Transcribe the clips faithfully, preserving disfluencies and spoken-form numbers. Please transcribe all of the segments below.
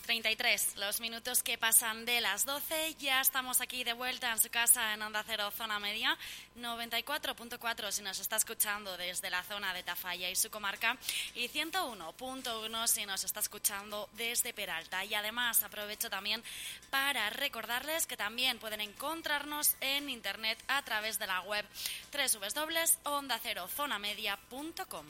treinta y tres, los minutos que pasan de las doce. Ya estamos aquí de vuelta en su casa en Onda Cero Zona Media, noventa y cuatro punto cuatro si nos está escuchando desde la zona de Tafalla y su comarca, y ciento uno punto uno si nos está escuchando desde Peralta. Y además aprovecho también para recordarles que también pueden encontrarnos en internet a través de la web doble u doble u doble u punto onda cero zona media punto com.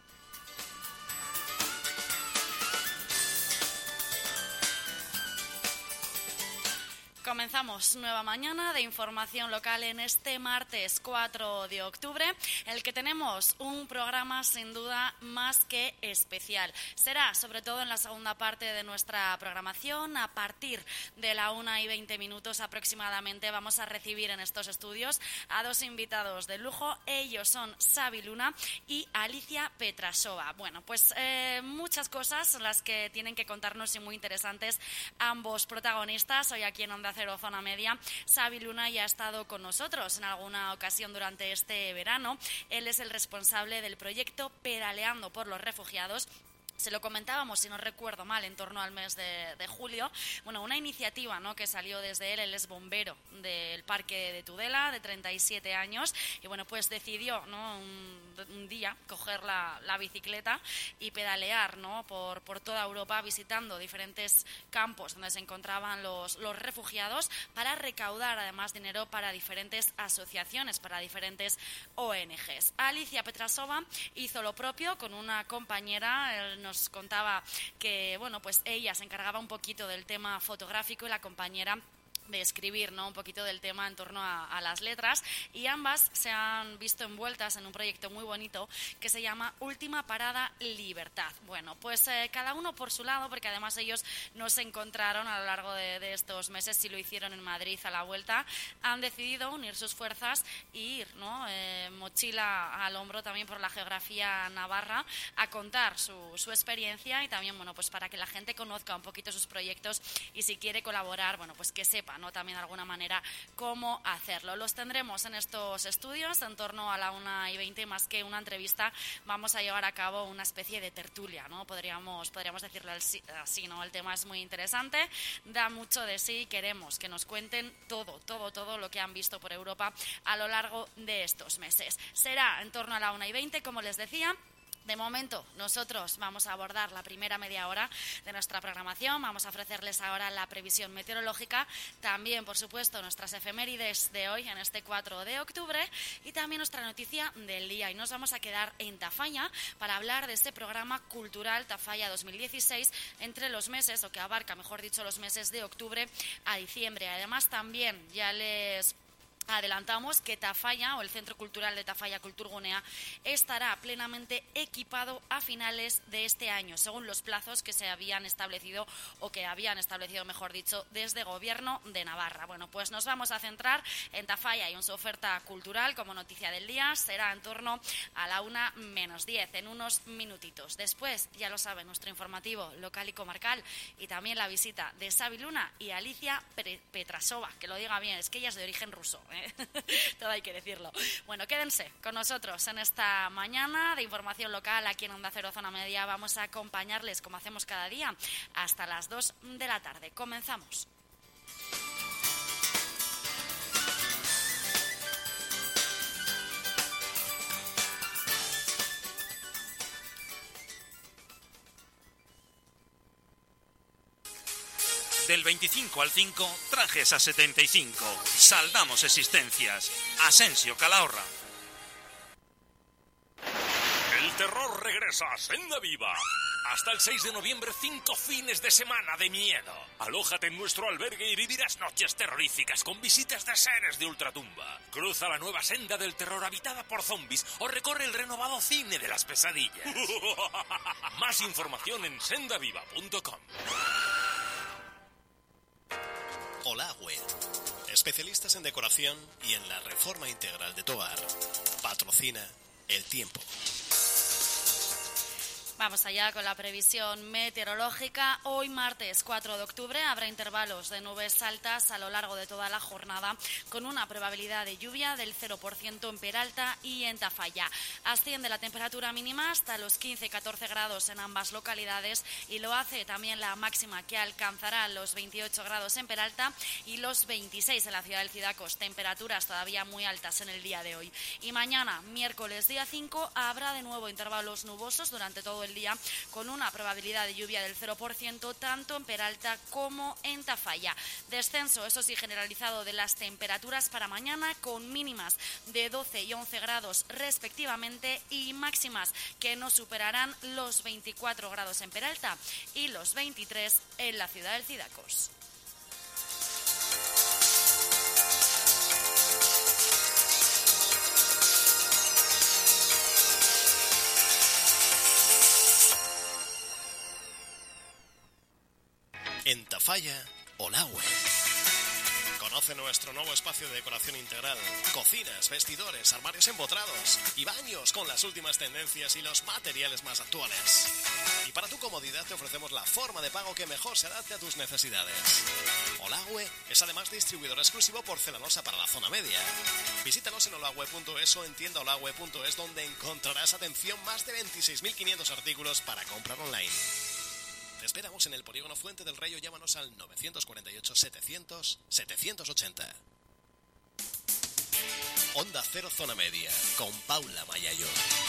Comenzamos nueva mañana de información local en este martes cuatro de octubre, en el que tenemos un programa sin duda más que especial. Será sobre todo en la segunda parte de nuestra programación. A partir de la una y veinte minutos aproximadamente vamos a recibir en estos estudios a dos invitados de lujo. Ellos son Xavi Luna y Alicia Petrasova. Bueno, pues eh, muchas cosas las que tienen que contarnos y muy interesantes ambos protagonistas hoy aquí en Onda Cero Zona Media. Xavi Luna ya ha estado con nosotros en alguna ocasión durante este verano. Él es el responsable del proyecto Pedaleando por los Refugiados. Se lo comentábamos, si no recuerdo mal, en torno al mes de, de julio. Bueno, una iniciativa, ¿no?, que salió desde él. Él es bombero del Parque de Tudela, de treinta y siete años. Y bueno, pues decidió, ¿no?, un, un día coger la, la bicicleta y pedalear, ¿no?, por, por toda Europa, visitando diferentes campos donde se encontraban los, los refugiados, para recaudar además dinero para diferentes asociaciones, para diferentes O N Ges. Alicia Petrasova hizo lo propio con una compañera. Él nos contaba que, bueno, pues ella se encargaba un poquito del tema fotográfico y la compañera de escribir, ¿no?, un poquito del tema en torno a, a las letras, y ambas se han visto envueltas en un proyecto muy bonito que se llama Última Parada Libertad. Bueno, pues eh, cada uno por su lado, porque además ellos no se encontraron a lo largo de, de estos meses, si lo hicieron en Madrid a la vuelta, han decidido unir sus fuerzas y ir, ¿no?, eh, mochila al hombro también por la geografía navarra, a contar su, su experiencia, y también, bueno, pues para que la gente conozca un poquito sus proyectos, y si quiere colaborar, bueno, pues que sepa, ¿no?, también de alguna manera cómo hacerlo. Los tendremos en estos estudios en torno a la una y veinte. Más que una entrevista, vamos a llevar a cabo una especie de tertulia, ¿no? Podríamos, podríamos decirlo así, ¿no? El tema es muy interesante, da mucho de sí, y queremos que nos cuenten todo, todo, todo lo que han visto por Europa a lo largo de estos meses. Será en torno a la una y veinte, como les decía. De momento, nosotros vamos a abordar la primera media hora de nuestra programación. Vamos a ofrecerles ahora la previsión meteorológica, también, por supuesto, nuestras efemérides de hoy, en este cuatro de octubre, y también nuestra noticia del día. Y nos vamos a quedar en Tafalla para hablar de este programa cultural Tafalla dos mil dieciséis, entre los meses, o que abarca, mejor dicho, los meses de octubre a diciembre. Además, también ya les adelantamos que Tafalla, o el Centro Cultural de Tafalla Kulturgunea, estará plenamente equipado a finales de este año, según los plazos que se habían establecido, o que habían establecido, mejor dicho, desde Gobierno de Navarra. Bueno, pues nos vamos a centrar en Tafalla y en su oferta cultural. Como noticia del día, será en torno a la una menos diez, en unos minutitos. Después, ya lo saben, nuestro informativo local y comarcal, y también la visita de Xavi Luna y Alicia Petrasova, que lo diga bien, es que ella es de origen ruso, ¿eh? Todo hay que decirlo. Bueno, quédense con nosotros en esta mañana de información local aquí en Onda Cero Zona Media. Vamos a acompañarles, como hacemos cada día, hasta las dos de la tarde. Comenzamos. Del veinticinco al cinco, trajes a setenta y cinco. Saldamos existencias. Asensio Calahorra. El terror regresa a Senda Viva. Hasta el seis de noviembre, cinco fines de semana de miedo. Alójate en nuestro albergue y vivirás noches terroríficas con visitas de seres de ultratumba. Cruza la nueva senda del terror habitada por zombies o recorre el renovado cine de las pesadillas. Más información en senda viva punto com. Olagüe, especialistas en decoración y en la reforma integral de tu hogar. Patrocina El Tiempo. Vamos allá con la previsión meteorológica. Hoy martes cuatro de octubre habrá intervalos de nubes altas a lo largo de toda la jornada con una probabilidad de lluvia del cero por ciento en Peralta y en Tafalla. Asciende la temperatura mínima hasta los quince a catorce grados en ambas localidades y lo hace también la máxima, que alcanzará los veintiocho grados en Peralta y los veintiséis en la ciudad del Cidacos. Temperaturas todavía muy altas en el día de hoy. Y mañana, miércoles día cinco, habrá de nuevo intervalos nubosos durante todo el día con una probabilidad de lluvia del cero por ciento tanto en Peralta como en Tafalla. Descenso, eso sí, generalizado de las temperaturas para mañana con mínimas de doce y once grados respectivamente y máximas que no superarán los veinticuatro grados en Peralta y los veintitrés en la ciudad del Cidacos. En Tafalla, Olahue. Conoce nuestro nuevo espacio de decoración integral. Cocinas, vestidores, armarios empotrados y baños con las últimas tendencias y los materiales más actuales. Y para tu comodidad te ofrecemos la forma de pago que mejor se adapte a tus necesidades. Olahue es además distribuidor exclusivo porcelanosa para la zona media. Visítanos en olahue punto es o en tienda olahue punto es, donde encontrarás, atención, más de veintiséis mil quinientos artículos para comprar online. Te esperamos en el Polígono Fuente del Rey o llámanos al nueve cuatro ocho, setecientos, setecientos ochenta. Onda Cero Zona Media, con Paula Mayayo.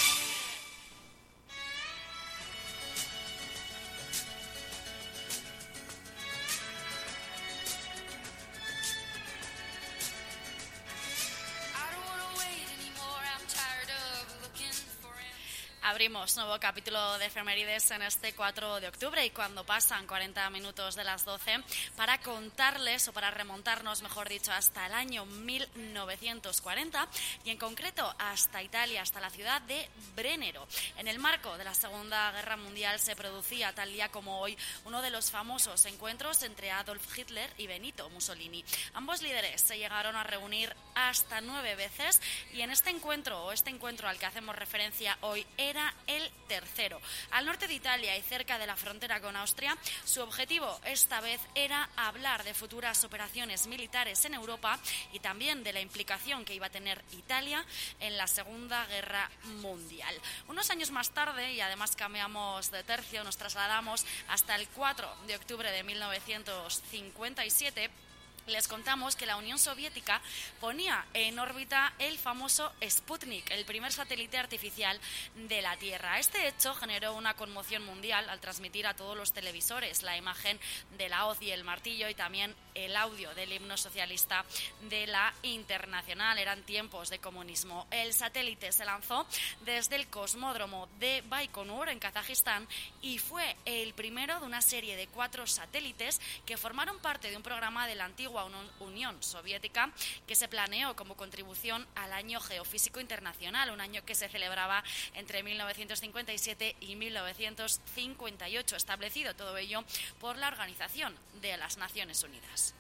Abrimos nuevo capítulo de efemérides en este cuatro de octubre y cuando pasan cuarenta minutos de las doce para contarles o para remontarnos, mejor dicho, hasta el año mil novecientos cuarenta y en concreto hasta Italia, hasta la ciudad de Brennero. En el marco de la Segunda Guerra Mundial se producía tal día como hoy uno de los famosos encuentros entre Adolf Hitler y Benito Mussolini. Ambos líderes se llegaron a reunir hasta nueve veces y en este encuentro o este encuentro al que hacemos referencia hoy era el tercero. Al norte de Italia y cerca de la frontera con Austria, su objetivo esta vez era hablar de futuras operaciones militares en Europa y también de la implicación que iba a tener Italia en la Segunda Guerra Mundial. Unos años más tarde, y además cambiamos de tercio, nos trasladamos hasta el cuatro de octubre de mil novecientos cincuenta y siete, les contamos que la Unión Soviética ponía en órbita el famoso Sputnik, el primer satélite artificial de la Tierra. Este hecho generó una conmoción mundial al transmitir a todos los televisores la imagen de la hoz y el martillo y también el audio del himno socialista de la Internacional. Eran tiempos de comunismo. El satélite se lanzó desde el cosmódromo de Baikonur en Kazajistán y fue el primero de una serie de cuatro satélites que formaron parte de un programa de la antigua Unión Soviética que se planeó como contribución al Año Geofísico Internacional, un año que se celebraba entre mil novecientos cincuenta y siete y mil novecientos cincuenta y ocho, establecido todo ello por la Organización de las Naciones Unidas.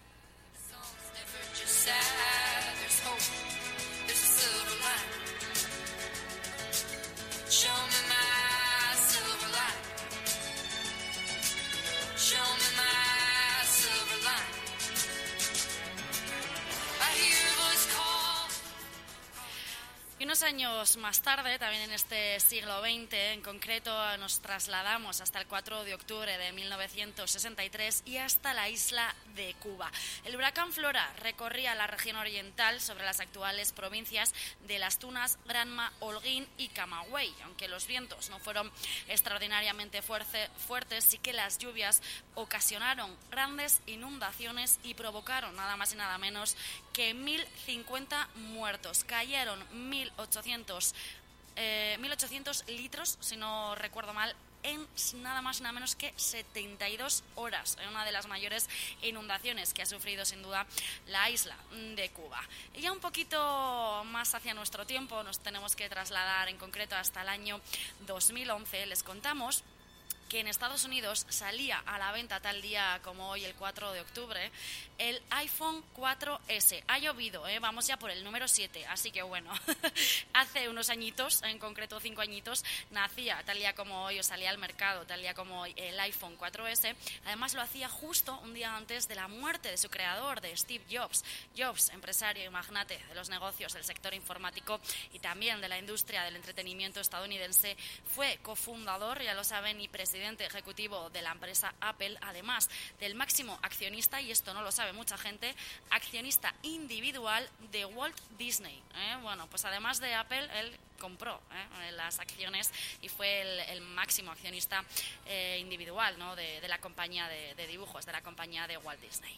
Y unos años más tarde, también en este siglo veinte, en concreto nos trasladamos hasta el cuatro de octubre de mil novecientos sesenta y tres y hasta la isla de Cuba. El huracán Flora recorría la región oriental sobre las actuales provincias de Las Tunas, Granma, Holguín y Camagüey. Aunque los vientos no fueron extraordinariamente fuerte, fuertes, sí que las lluvias ocasionaron grandes inundaciones y provocaron nada más y nada menos que mil cincuenta muertos. Cayeron mil ochocientos, eh, mil ochocientos litros, si no recuerdo mal, en nada más y nada menos que setenta y dos horas, en una de las mayores inundaciones que ha sufrido sin duda la isla de Cuba. Y ya un poquito más hacia nuestro tiempo nos tenemos que trasladar en concreto hasta el año dos mil once. Les contamos que en Estados Unidos salía a la venta tal día como hoy, el cuatro de octubre, el iPhone cuatro ese. Ha llovido, ¿eh? Vamos ya por el número siete, así que bueno, hace unos añitos, en concreto cinco añitos, nacía tal día como hoy, o salía al mercado tal día como hoy, el iPhone cuatro ese. Además lo hacía justo un día antes de la muerte de su creador, de Steve Jobs. Jobs, empresario y magnate de los negocios del sector informático y también de la industria del entretenimiento estadounidense, fue cofundador, ya lo saben, y presidente ejecutivo de la empresa Apple, además del máximo accionista, y esto no lo sabe mucha gente, accionista individual de Walt Disney. ¿eh? Bueno, pues además de Apple, él compró ¿eh? las acciones y fue el, el máximo accionista eh, individual, ¿no? de, de la compañía de, de dibujos, de la compañía de Walt Disney.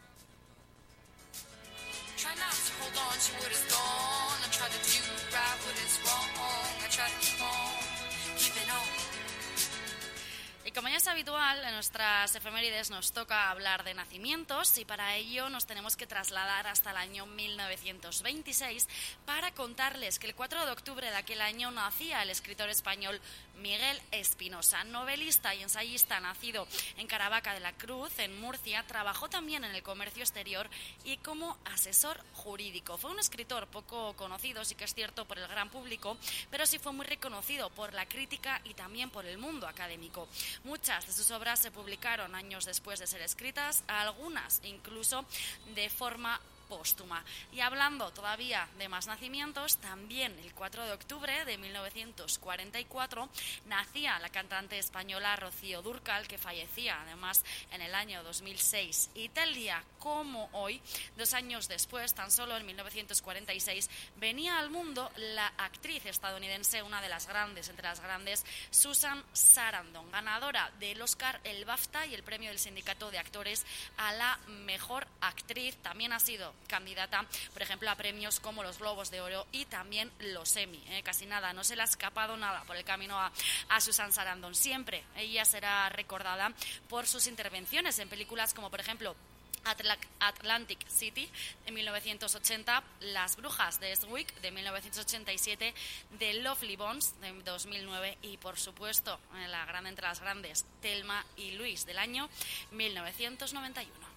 Try not to hold on to what is gone. I try to do right what is wrong. I try to keep on, keeping on. Y como ya es habitual, en nuestras efemérides nos toca hablar de nacimientos y para ello nos tenemos que trasladar hasta el año mil novecientos veintiséis para contarles que el cuatro de octubre de aquel año nacía el escritor español Miguel Espinosa, novelista y ensayista nacido en Caravaca de la Cruz, en Murcia. Trabajó también en el comercio exterior y como asesor jurídico. Fue un escritor poco conocido, sí que es cierto, por el gran público, pero sí fue muy reconocido por la crítica y también por el mundo académico. Muchas de sus obras se publicaron años después de ser escritas, algunas incluso de forma póstuma. Y hablando todavía de más nacimientos, también el cuatro de octubre de mil novecientos cuarenta y cuatro nacía la cantante española Rocío Dúrcal, que fallecía además en el año dos mil seis. Y tal día como hoy, dos años después, tan solo en mil novecientos cuarenta y seis, venía al mundo la actriz estadounidense, una de las grandes, entre las grandes, Susan Sarandon, ganadora del Oscar, el BAFTA y el premio del Sindicato de Actores a la mejor actriz. También ha sido candidata, por ejemplo, a premios como los Globos de Oro y también los Emmy. ¿eh? Casi nada, no se le ha escapado nada por el camino a, a Susan Sarandon. Siempre ella será recordada por sus intervenciones en películas como, por ejemplo, Atlantic City de mil novecientos ochenta, Las Brujas de Eastwick de mil novecientos ochenta y siete, The Lovely Bones de dos mil nueve y, por supuesto, la gran entre las grandes, Thelma y Luis del año mil novecientos noventa y uno.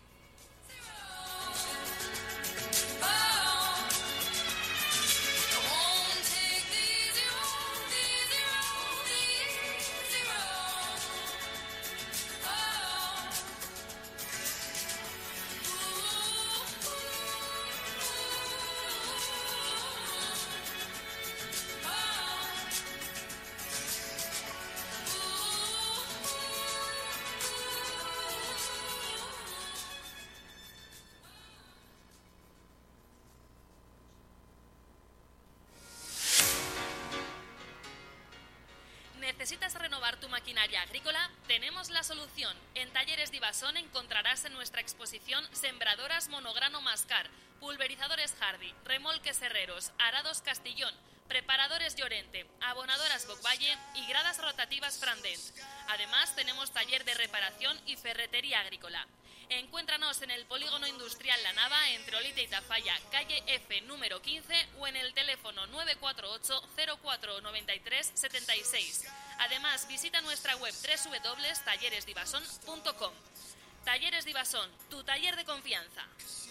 ¿Necesitas renovar tu maquinaria agrícola? Tenemos la solución. En Talleres Divasón encontrarás en nuestra exposición sembradoras monograno Mascar, pulverizadores Hardy, remolques Herreros, arados Castillón, preparadores Llorente, abonadoras Bocvalle y gradas rotativas Frandent. Además, tenemos taller de reparación y ferretería agrícola. Encuéntranos en el Polígono Industrial La Nava, entre Olite y Tafalla, calle F número quince, o en el teléfono nueve cuatro ocho cero cuatro nueve tres siete seis. Además, visita nuestra web doble u doble u doble u punto talleres divasón punto com. Talleres Divasón, tu taller de confianza.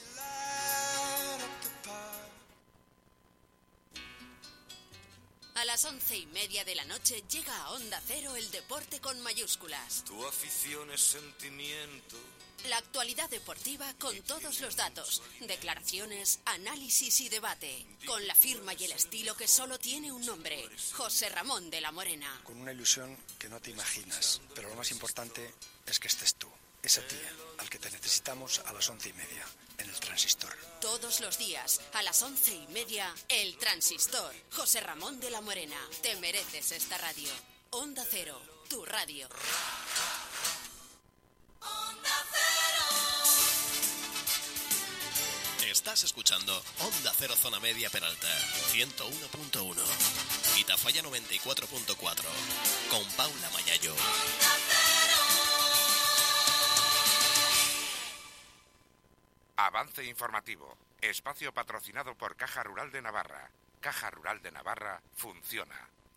A las once y media de la noche llega a Onda Cero el deporte con mayúsculas. Tu afición es sentimiento. La actualidad deportiva con todos los datos, declaraciones, análisis y debate. Con la firma y el estilo que solo tiene un nombre, José Ramón de la Morena. Con una ilusión que no te imaginas, pero lo más importante es que estés tú, ese tía, al que te necesitamos a las once y media, en el Transistor. Todos los días, a las once y media, el Transistor. José Ramón de la Morena. Te mereces esta radio. Onda Cero, tu radio. Estás escuchando Onda Cero Zona Media Peralta, ciento uno punto uno. Y Tafalla noventa y cuatro punto cuatro. Con Paula Mayayo. Avance informativo. Espacio patrocinado por Caja Rural de Navarra. Caja Rural de Navarra funciona.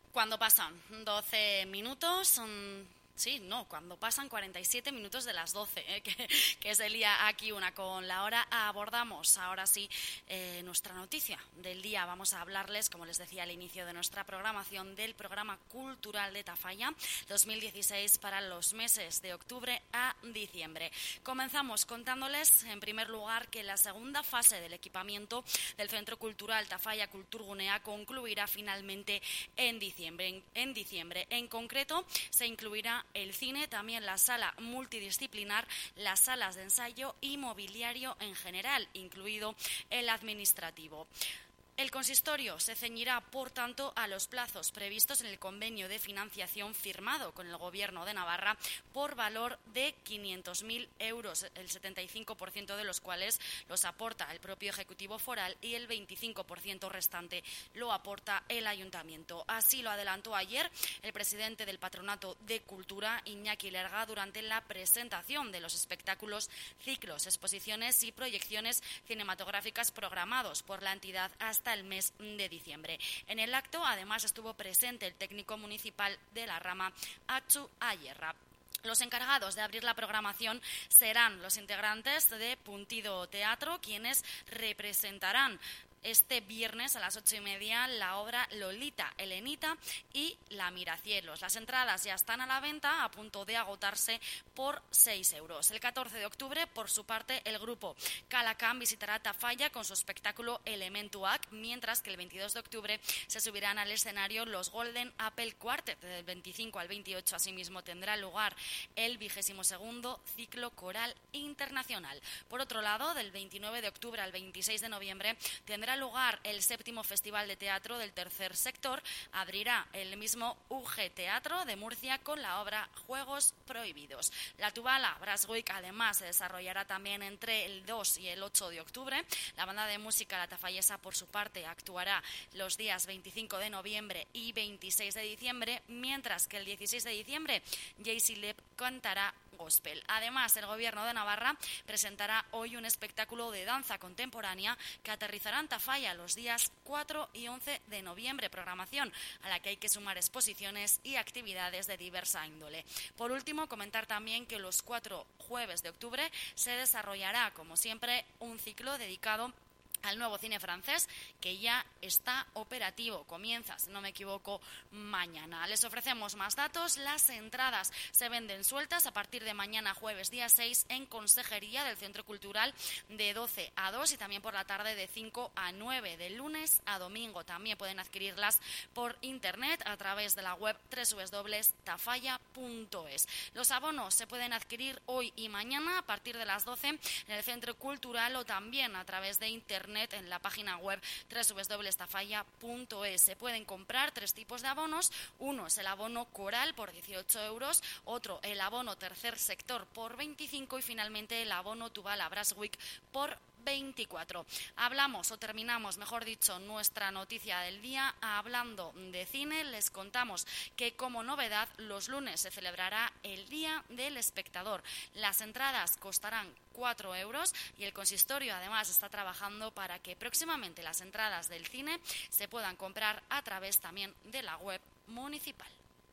Cuando pasan doce minutos, son... Sí, no, cuando pasan cuarenta y siete minutos de las doce, ¿eh? que, que es el día aquí una con la hora, abordamos ahora sí eh, nuestra noticia del día. Vamos a hablarles, como les decía al inicio de nuestra programación, del programa cultural de Tafalla dos mil dieciséis para los meses de octubre a diciembre. Comenzamos contándoles, en primer lugar, que la segunda fase del equipamiento del Centro Cultural Tafalla Kulturgunea concluirá finalmente en diciembre. En, en diciembre, en concreto, se incluirá el cine, también la sala multidisciplinar, las salas de ensayo y mobiliario en general, incluido el administrativo. El consistorio se ceñirá, por tanto, a los plazos previstos en el convenio de financiación firmado con el Gobierno de Navarra por valor de quinientos mil euros, el setenta y cinco por ciento de los cuales los aporta el propio Ejecutivo Foral y el veinticinco por ciento restante lo aporta el Ayuntamiento. Así lo adelantó ayer el presidente del Patronato de Cultura, Iñaki Lerga, durante la presentación de los espectáculos, ciclos, exposiciones y proyecciones cinematográficas programados por la entidad hasta el mes de diciembre. En el acto, además, estuvo presente el técnico municipal de la rama, Atsu Ayerra. Los encargados de abrir la programación serán los integrantes de Puntido Teatro, quienes representarán este viernes a las ocho y media la obra Lolita, Helenita y La Miracielos. Las entradas ya están a la venta, a punto de agotarse, por seis euros. El catorce de octubre, por su parte, el grupo Calacán visitará Tafalla con su espectáculo Elementuac, mientras que el veintidós de octubre se subirán al escenario los Golden Apple Quartet. Del veinticinco al veintiocho, asimismo, tendrá lugar el vigésimo segundo ciclo coral internacional. Por otro lado, del veintinueve de octubre al veintiséis de noviembre tendrá lugar el séptimo Festival de Teatro del Tercer Sector. Abrirá el mismo U G Teatro de Murcia con la obra Juegos Prohibidos. La Tubala Brass Week además se desarrollará también entre el dos y el ocho de octubre. La banda de música La Tafallesa, por su parte, actuará los días veinticinco de noviembre y veintiséis de diciembre, mientras que el dieciséis de diciembre Jaycee Lepp cantará gospel. Además, el Gobierno de Navarra presentará hoy un espectáculo de danza contemporánea que aterrizará en Tafalla los días cuatro y once de noviembre, programación a la que hay que sumar exposiciones y actividades de diversa índole. Por último, comentar también que los cuatro jueves de octubre se desarrollará, como siempre, un ciclo dedicado al nuevo cine francés, que ya está operativo. Comienza, si no me equivoco, mañana. Les ofrecemos más datos. Las entradas se venden sueltas a partir de mañana, jueves día seis, en Consejería del Centro Cultural, de doce a dos, y también por la tarde de cinco a nueve, de lunes a domingo. También pueden adquirirlas por internet a través de la web doble u doble u doble u punto tafalla punto es. Los abonos se pueden adquirir hoy y mañana a partir de las doce en el Centro Cultural, o también a través de internet en la página web doble u doble u doble u punto tafalla punto es. Se pueden comprar tres tipos de abonos. Uno es el abono coral por dieciocho euros, otro el abono tercer sector por veinticinco y finalmente el abono Tubala Brass Week por veinticuatro. Hablamos, o terminamos, mejor dicho, nuestra noticia del día hablando de cine. Les contamos que, como novedad, los lunes se celebrará el Día del Espectador. Las entradas costarán cuatro euros y el consistorio además está trabajando para que próximamente las entradas del cine se puedan comprar a través también de la web municipal.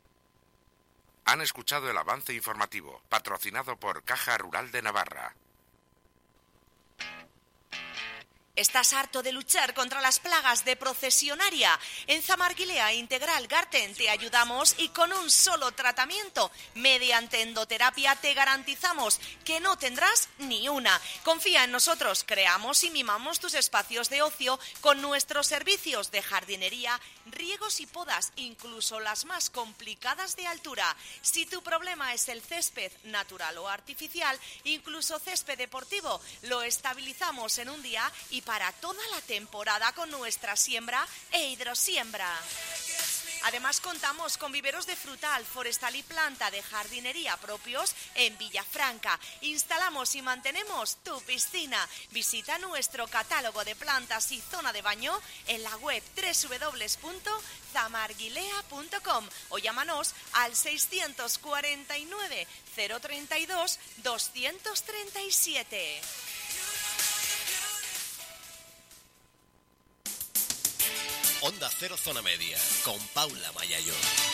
Han escuchado el avance informativo, patrocinado por Caja Rural de Navarra. ¿Estás harto de luchar contra las plagas de procesionaria? En Zamarguilea Integral Garten te ayudamos y con un solo tratamiento, mediante endoterapia, te garantizamos que no tendrás ni una. Confía en nosotros, creamos y mimamos tus espacios de ocio con nuestros servicios de jardinería, riegos y podas, incluso las más complicadas de altura. Si tu problema es el césped natural o artificial, incluso césped deportivo, lo estabilizamos en un día y para toda la temporada con nuestra siembra e hidrosiembra. Además, contamos con viveros de frutal, forestal y planta de jardinería propios en Villafranca. Instalamos y mantenemos tu piscina. Visita nuestro catálogo de plantas y zona de baño en la web doble u doble u doble u punto zamarguilea punto com o llámanos al seiscientos cuarenta y nueve, cero treinta y dos, doscientos treinta y siete. Onda Cero Zona Media, con Paula Mayayo.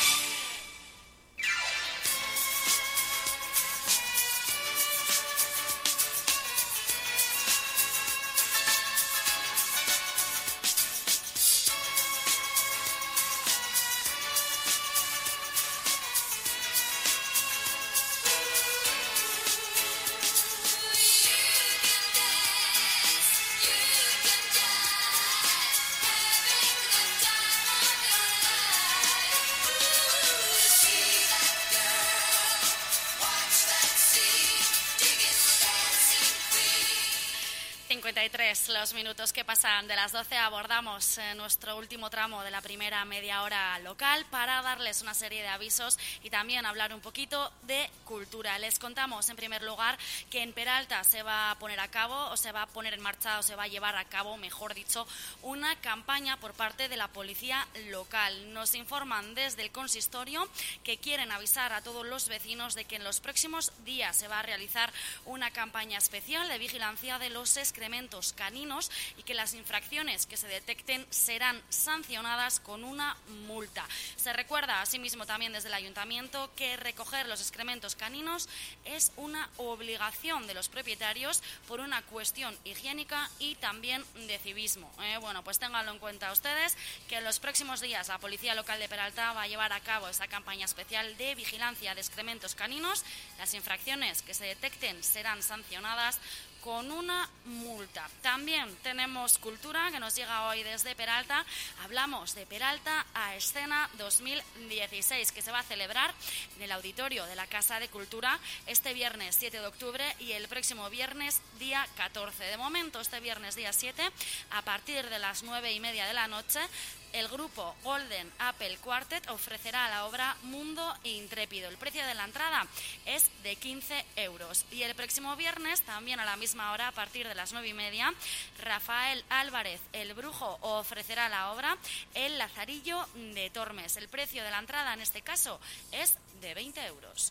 cincuenta y tres los minutos que pasan de las doce. Abordamos eh, nuestro último tramo de la primera media hora local para darles una serie de avisos y también hablar un poquito de cultura. Les contamos en primer lugar que en Peralta se va a poner a cabo o se va a poner en marcha o se va a llevar a cabo, mejor dicho, una campaña por parte de la policía local. Nos informan desde el consistorio que quieren avisar a todos los vecinos de que en los próximos días se va a realizar una campaña especial de vigilancia de los excrementos caninos y que las infracciones que se detecten serán sancionadas con una multa. Se recuerda asimismo también desde el ayuntamiento que recoger los excrementos caninos es una obligación de los propietarios por una cuestión higiénica y también de civismo. Eh, bueno, pues ténganlo en cuenta ustedes que en los próximos días la Policía Local de Peralta va a llevar a cabo esa campaña especial de vigilancia de excrementos caninos. Las infracciones que se detecten serán sancionadas con una multa. También tenemos cultura que nos llega hoy desde Peralta. Hablamos de Peralta a Escena dos mil dieciséis, que se va a celebrar en el auditorio de la Casa de Cultura este viernes siete de octubre y el próximo viernes día catorce. De momento, este viernes día siete, a partir de las nueve y media de la noche, el grupo Golden Apple Quartet ofrecerá la obra Mundo Intrépido. El precio de la entrada es de quince euros. Y el próximo viernes, también a la misma hora, a partir de las nueve y media, Rafael Álvarez, el Brujo, ofrecerá la obra El Lazarillo de Tormes. El precio de la entrada, en este caso, es de veinte euros.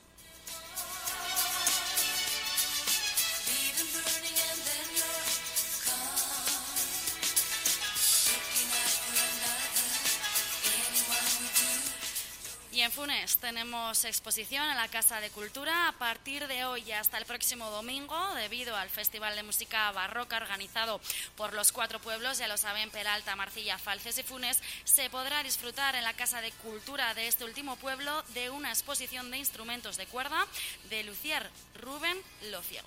Y en Funes tenemos exposición en la Casa de Cultura a partir de hoy y hasta el próximo domingo, debido al Festival de Música Barroca organizado por los cuatro pueblos, ya lo saben, Peralta, Marcilla, Falces y Funes. Se podrá disfrutar en la Casa de Cultura de este último pueblo de una exposición de instrumentos de cuerda de Lucier Rubén Lociego.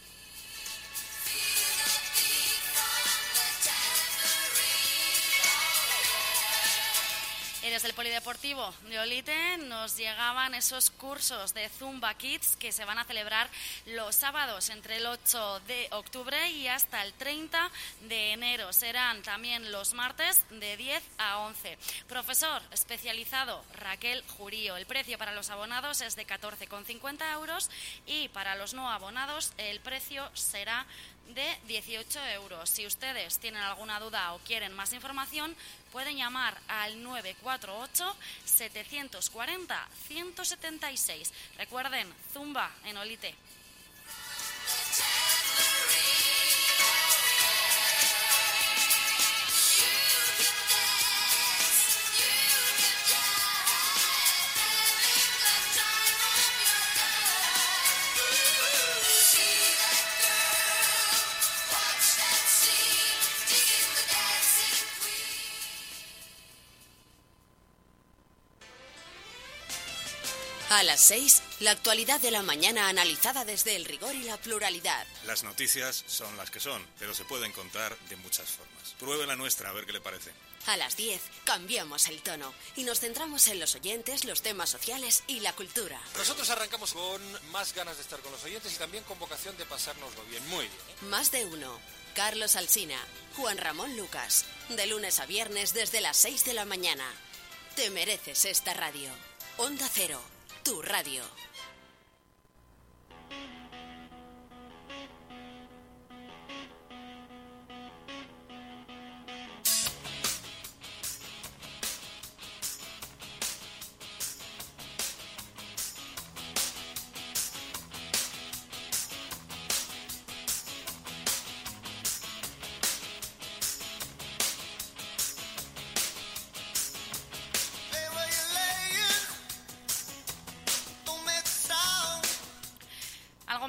Y desde el Polideportivo de Olite nos llegaban esos cursos de Zumba Kids que se van a celebrar los sábados entre el ocho de octubre y hasta el treinta de enero. Serán también los martes de diez a once. Profesor especializado Raquel Jurío. El precio para los abonados es de catorce con cincuenta euros y para los no abonados el precio será de dieciocho euros. Si ustedes tienen alguna duda o quieren más información, pueden llamar al nueve cuatro ocho, siete cuatro cero, uno siete seis. Recuerden, Zumba en Olite. A las seis, la actualidad de la mañana analizada desde el rigor y la pluralidad. Las noticias son las que son, pero se pueden contar de muchas formas. Pruebe la nuestra, a ver qué le parece. A las diez, cambiamos el tono y nos centramos en los oyentes, los temas sociales y la cultura. Nosotros arrancamos con más ganas de estar con los oyentes y también con vocación de pasárnoslo bien. Muy bien, ¿eh? Más de uno. Carlos Alsina, Juan Ramón Lucas. De lunes a viernes desde las seis de la mañana. Te mereces esta radio. Onda Cero. Tu radio.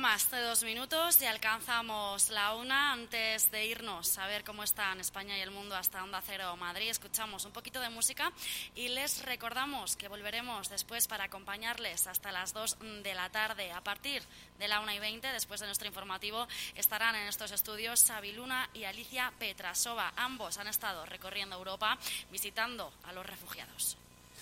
más de dos minutos y alcanzamos la una. Antes de irnos a ver cómo están España y el mundo hasta Onda Cero Madrid, escuchamos un poquito de música y les recordamos que volveremos después para acompañarles hasta las dos de la tarde. A partir de la una y veinte, después de nuestro informativo, estarán en estos estudios Xabi Luna y Alicia Petrasova. Ambos han estado recorriendo Europa visitando a los refugiados.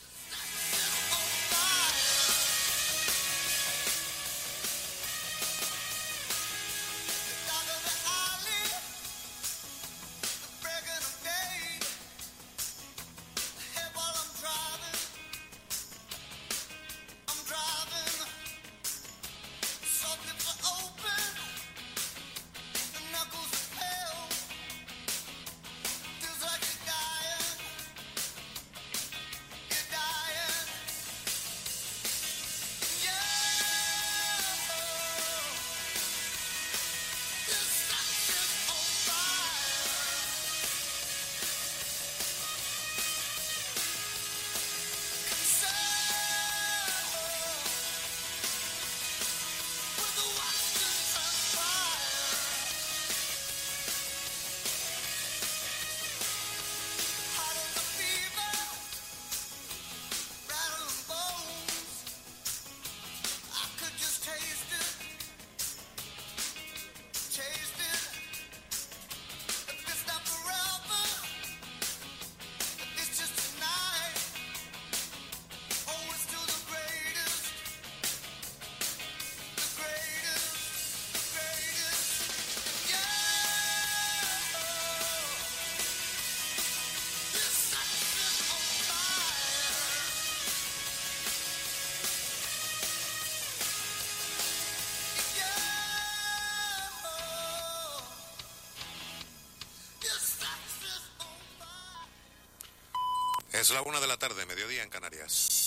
Es la una de la tarde, mediodía en Canarias.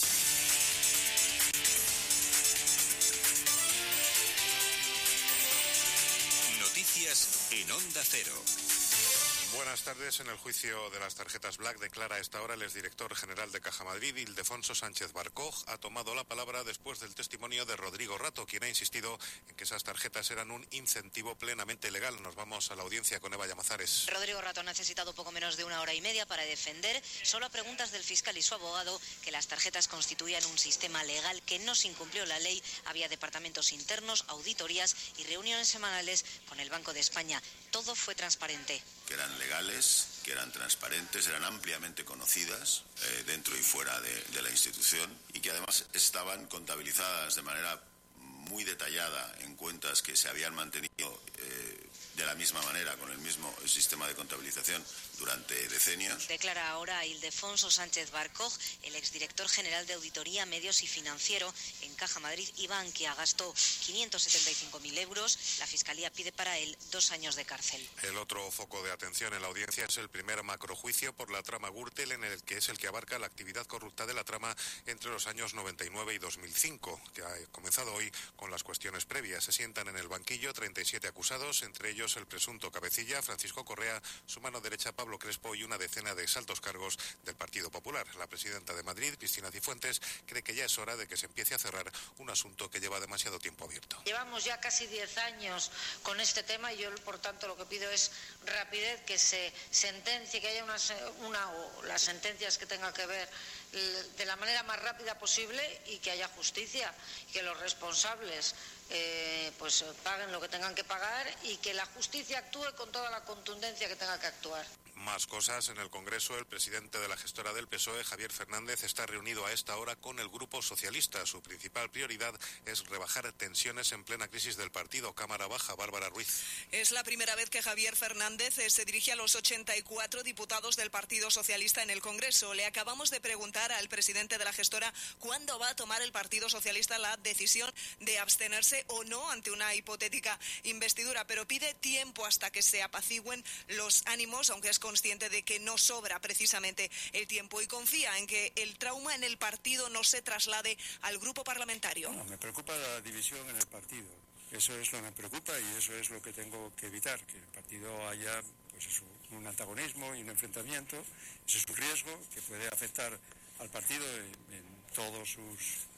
Noticias en Onda Cero. Buenas tardes. En el juicio de las tarjetas Black declara a esta hora el exdirector general de Caja Madrid, Ildefonso Sánchez Barcoj, ha tomado la palabra después del testimonio de Rodrigo Rato, quien ha insistido en que esas tarjetas eran un incentivo plenamente legal. Nos vamos a la audiencia con Eva Llamazares. Rodrigo Rato ha necesitado poco menos de una hora y media para defender, solo a preguntas del fiscal y su abogado, que las tarjetas constituían un sistema legal que no se incumplió la ley. Había departamentos internos, auditorías y reuniones semanales con el Banco de España. Todo fue transparente. Que eran legales, que eran transparentes, eran ampliamente conocidas eh, dentro y fuera de, de la institución y que además estaban contabilizadas de manera muy detallada en cuentas que se habían mantenido eh, de la misma manera, con el mismo sistema de contabilización durante decenios. Declara ahora Ildefonso Sánchez Barcoj, el exdirector general de Auditoría, Medios y Financiero en Caja Madrid y Bankia. Gastó quinientos setenta y cinco mil euros. La Fiscalía pide para él dos años de cárcel. El otro foco de atención en la audiencia es el primer macrojuicio por la trama Gürtel, en el que es el que abarca la actividad corrupta de la trama entre los años noventa y nueve y dos mil cinco, que ha comenzado hoy con las cuestiones previas. Se sientan en el banquillo treinta y siete acusados, entre ellos el presunto cabecilla, Francisco Correa, su mano derecha, Pablo Crespo, y una decena de exaltos cargos del Partido Popular. La presidenta de Madrid, Cristina Cifuentes, cree que ya es hora de que se empiece a cerrar un asunto que lleva demasiado tiempo abierto. Llevamos ya casi diez años con este tema y yo, por tanto, lo que pido es rapidez, que se sentencie, que haya una, una o las sentencias que tengan que ver de la manera más rápida posible y que haya justicia, que los responsables eh, pues paguen lo que tengan que pagar y que la justicia actúe con toda la contundencia que tenga que actuar. Más cosas. En el Congreso, el presidente de la gestora del P S O E, Javier Fernández, está reunido a esta hora con el Grupo Socialista. Su principal prioridad es rebajar tensiones en plena crisis del partido. Cámara Baja, Bárbara Ruiz. Es la primera vez que Javier Fernández se dirige a los ochenta y cuatro diputados del Partido Socialista en el Congreso. Le acabamos de preguntar al presidente de la gestora cuándo va a tomar el Partido Socialista la decisión de abstenerse o no ante una hipotética investidura, pero pide tiempo hasta que se apacigüen los ánimos, aunque es consciente de que no sobra precisamente el tiempo y confía en que el trauma en el partido no se traslade al grupo parlamentario. Bueno, me preocupa la división en el partido. Eso es lo que me preocupa y eso es lo que tengo que evitar, que el partido haya pues eso, un antagonismo y un enfrentamiento. Ese es un riesgo que puede afectar al partido en, en todos sus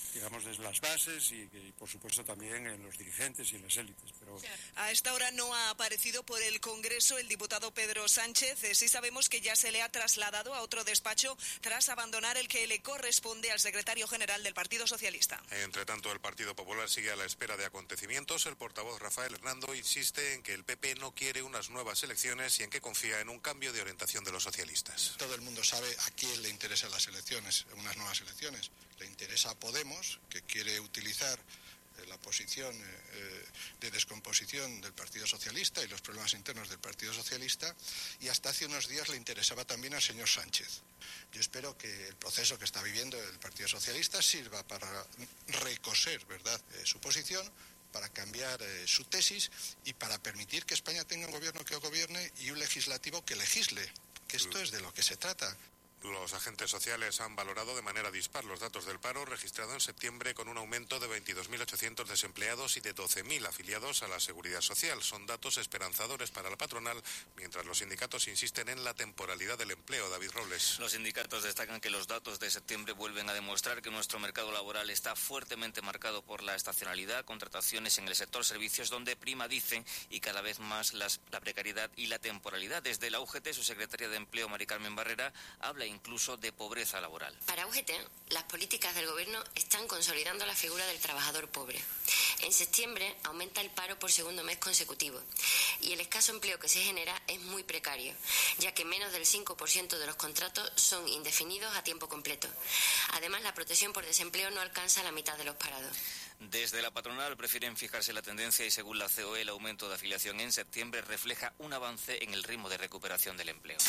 digamos, desde las bases y, y por supuesto también en los dirigentes y en las élites. Pero a esta hora no ha aparecido por el Congreso el diputado Pedro Sánchez. Sí sabemos que ya se le ha trasladado a otro despacho tras abandonar el que le corresponde al secretario general del Partido Socialista. Entre tanto, el Partido Popular sigue a la espera de acontecimientos. El portavoz Rafael Hernando insiste en que el P P no quiere unas nuevas elecciones y en que confía en un cambio de orientación de los socialistas. Todo el mundo sabe a quién le interesan las elecciones, unas nuevas elecciones. Le interesa a Podemos, que quiere utilizar la posición eh, de descomposición del Partido Socialista y los problemas internos del Partido Socialista, y hasta hace unos días le interesaba también al señor Sánchez. Yo espero que el proceso que está viviendo el Partido Socialista sirva para recoser, ¿verdad?, eh, su posición, para cambiar eh, su tesis y para permitir que España tenga un gobierno que gobierne y un legislativo que legisle, que esto es de lo que se trata. Los agentes sociales han valorado de manera dispar los datos del paro registrado en septiembre, con un aumento de veintidós mil ochocientos desempleados y de doce mil afiliados a la Seguridad Social. Son datos esperanzadores para la patronal, mientras los sindicatos insisten en la temporalidad del empleo. David Robles. Los sindicatos destacan que los datos de septiembre vuelven a demostrar que nuestro mercado laboral está fuertemente marcado por la estacionalidad, contrataciones en el sector servicios, donde prima, dicen, y cada vez más las, la precariedad y la temporalidad. Desde la U G T, su secretaria de Empleo, Mari Carmen Barrera, habla incluso de pobreza laboral. Para U G T, las políticas del Gobierno están consolidando la figura del trabajador pobre. En septiembre aumenta el paro por segundo mes consecutivo y el escaso empleo que se genera es muy precario, ya que menos del cinco por ciento de los contratos son indefinidos a tiempo completo. Además, la protección por desempleo no alcanza la mitad de los parados. Desde la patronal prefieren fijarse la tendencia y, según la C O E, el aumento de afiliación en septiembre refleja un avance en el ritmo de recuperación del empleo.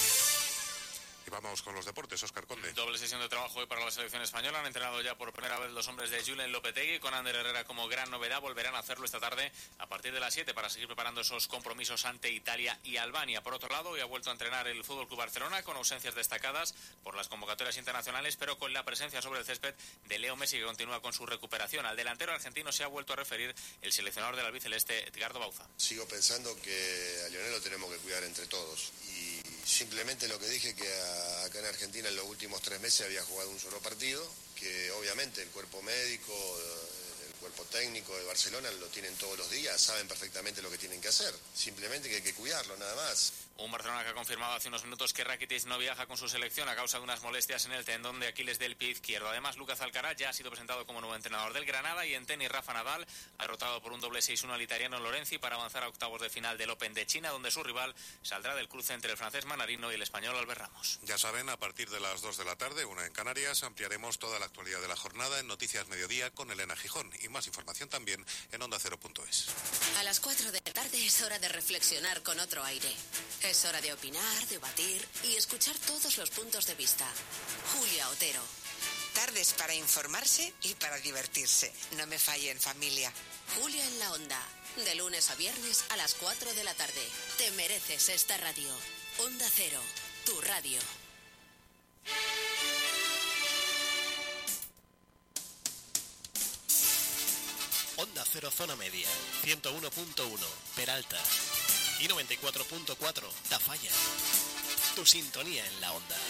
Y vamos con los deportes, Óscar Conde. Doble sesión de trabajo hoy para la selección española. Han entrenado ya por primera vez los hombres de Julen Lopetegui, con Ander Herrera como gran novedad. Volverán a hacerlo esta tarde a partir de las siete para seguir preparando esos compromisos ante Italia y Albania. Por otro lado, hoy ha vuelto a entrenar el F C Barcelona, con ausencias destacadas por las convocatorias internacionales, pero con la presencia sobre el césped de Leo Messi, que continúa con su recuperación. Al delantero argentino se ha vuelto a referir el seleccionador del albiceleste, Edgardo Bauza. Sigo pensando que a Lionel lo tenemos que cuidar entre todos. Y simplemente lo que dije, que a, acá en Argentina en los últimos tres meses había jugado un solo partido, que obviamente el cuerpo médico, el cuerpo técnico de Barcelona lo tienen todos los días, saben perfectamente lo que tienen que hacer, simplemente que hay que cuidarlo, nada más. Un Barcelona que ha confirmado hace unos minutos que Rakitic no viaja con su selección a causa de unas molestias en el tendón de Aquiles del pie izquierdo. Además, Lucas Alcaraz ya ha sido presentado como nuevo entrenador del Granada, y en tenis Rafa Nadal ha derrotado por un doble seis uno al italiano Lorenzi para avanzar a octavos de final del Open de China, donde su rival saldrá del cruce entre el francés Manarino y el español Albert Ramos. Ya saben, a partir de las dos de la tarde, una en Canarias, ampliaremos toda la actualidad de la jornada en Noticias Mediodía con Elena Gijón, y más información también en onda cero punto es. A las cuatro de la tarde es hora de reflexionar con otro aire. Es hora de opinar, debatir y escuchar todos los puntos de vista. Julia Otero. Tardes para informarse y para divertirse. No me fallen, familia. Julia en la Onda. De lunes a viernes a las cuatro de la tarde. Te mereces esta radio. Onda Cero, tu radio. Onda Cero Zona Media, ciento uno punto uno, Peralta, y noventa y cuatro punto cuatro, Tafalla. Tu sintonía en la onda.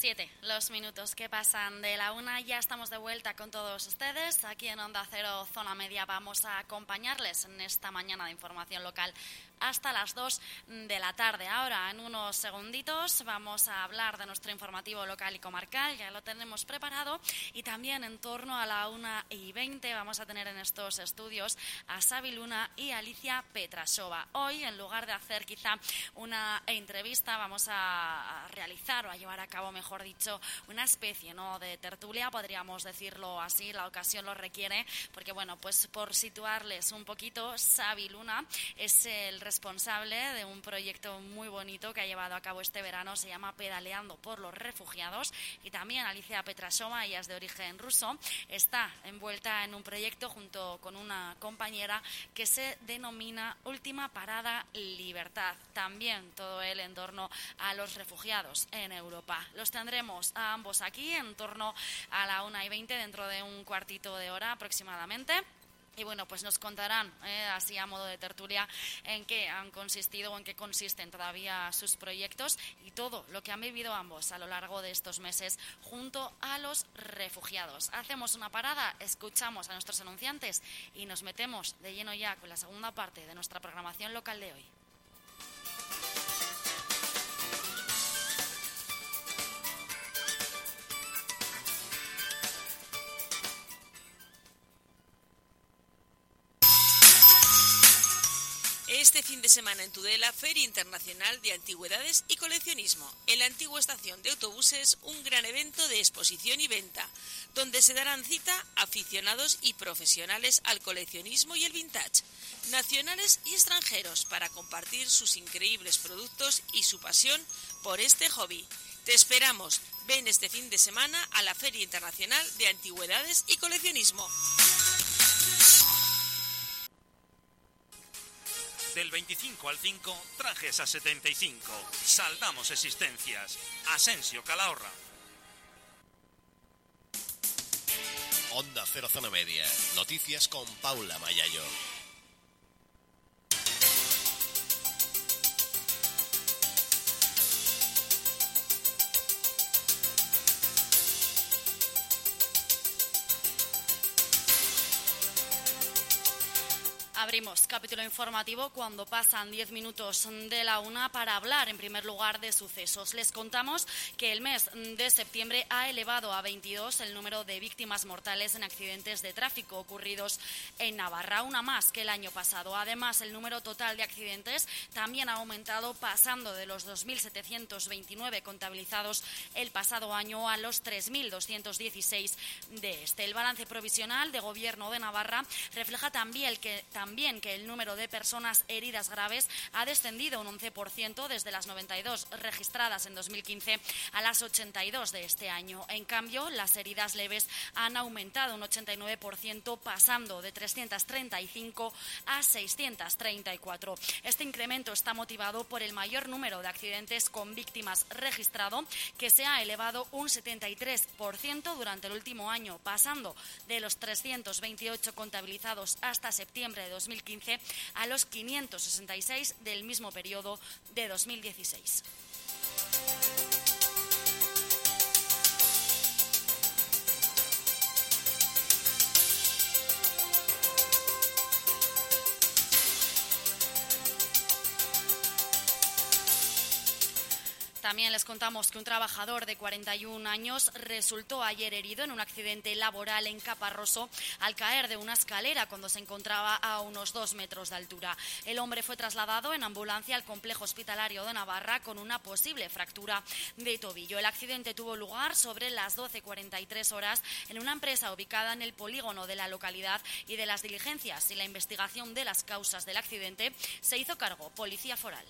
Siete, los minutos que pasan de la una, ya estamos de vuelta con todos ustedes. Aquí en Onda Cero, Zona Media, vamos a acompañarles en esta mañana de información local hasta las dos de la tarde. Ahora, en unos segunditos, vamos a hablar de nuestro informativo local y comarcal, ya lo tenemos preparado, y también en torno a la una y veinte vamos a tener en estos estudios a Xavi Luna y Alicia Petrasova. Hoy, en lugar de hacer quizá una entrevista, vamos a realizar o a llevar a cabo, mejor dicho, una especie, ¿no?, de tertulia, podríamos decirlo así. La ocasión lo requiere, porque, bueno, pues por situarles un poquito, Xavi Luna es el responsable de un proyecto muy bonito que ha llevado a cabo este verano, se llama Pedaleando por los Refugiados, y también Alicia Petrasova, ella es de origen ruso, está envuelta en un proyecto junto con una compañera que se denomina Última Parada Libertad, también todo él en torno a los refugiados en Europa. Los tendremos a ambos aquí en torno a la una y veinte, dentro de un cuartito de hora aproximadamente. Y bueno, pues nos contarán, eh, así a modo de tertulia, en qué han consistido o en qué consisten todavía sus proyectos y todo lo que han vivido ambos a lo largo de estos meses junto a los refugiados. Hacemos una parada, escuchamos a nuestros anunciantes y nos metemos de lleno ya con la segunda parte de nuestra programación local de hoy. Este fin de semana en Tudela, Feria Internacional de Antigüedades y Coleccionismo. En la antigua estación de autobuses, un gran evento de exposición y venta, donde se darán cita aficionados y profesionales al coleccionismo y el vintage, nacionales y extranjeros, para compartir sus increíbles productos y su pasión por este hobby. Te esperamos. Ven este fin de semana a la Feria Internacional de Antigüedades y Coleccionismo. Del veinticinco al cinco, trajes a setenta y cinco. Saldamos existencias. Asensio Calahorra. Onda Cero Zona Media. Noticias con Paula Mayayo. Abrimos capítulo informativo cuando pasan diez minutos de la una para hablar, en primer lugar, de sucesos. Les contamos que el mes de septiembre ha elevado a veintidós el número de víctimas mortales en accidentes de tráfico ocurridos en Navarra, una más que el año pasado. Además, el número total de accidentes también ha aumentado, pasando de los dos mil setecientos veintinueve contabilizados el pasado año a los tres mil doscientos dieciséis de este. El balance provisional de Gobierno de Navarra refleja también que también También que el número de personas heridas graves ha descendido un once por ciento desde las noventa y dos registradas en dos mil quince a las ochenta y dos de este año. En cambio, las heridas leves han aumentado un ochenta y nueve por ciento, pasando de trescientas treinta y cinco a seiscientas treinta y cuatro. Este incremento está motivado por el mayor número de accidentes con víctimas registrado, que se ha elevado un setenta y tres por ciento durante el último año, pasando de los trescientos veintiocho contabilizados hasta septiembre de dos mil quince a los quinientos sesenta y seis del mismo periodo de dos mil dieciséis. También les contamos que un trabajador de cuarenta y un años resultó ayer herido en un accidente laboral en Caparroso al caer de una escalera cuando se encontraba a unos dos metros de altura. El hombre fue trasladado en ambulancia al complejo hospitalario de Navarra con una posible fractura de tobillo. El accidente tuvo lugar sobre las doce cuarenta y tres horas en una empresa ubicada en el polígono de la localidad, y de las diligencias y la investigación de las causas del accidente se hizo cargo Policía Foral.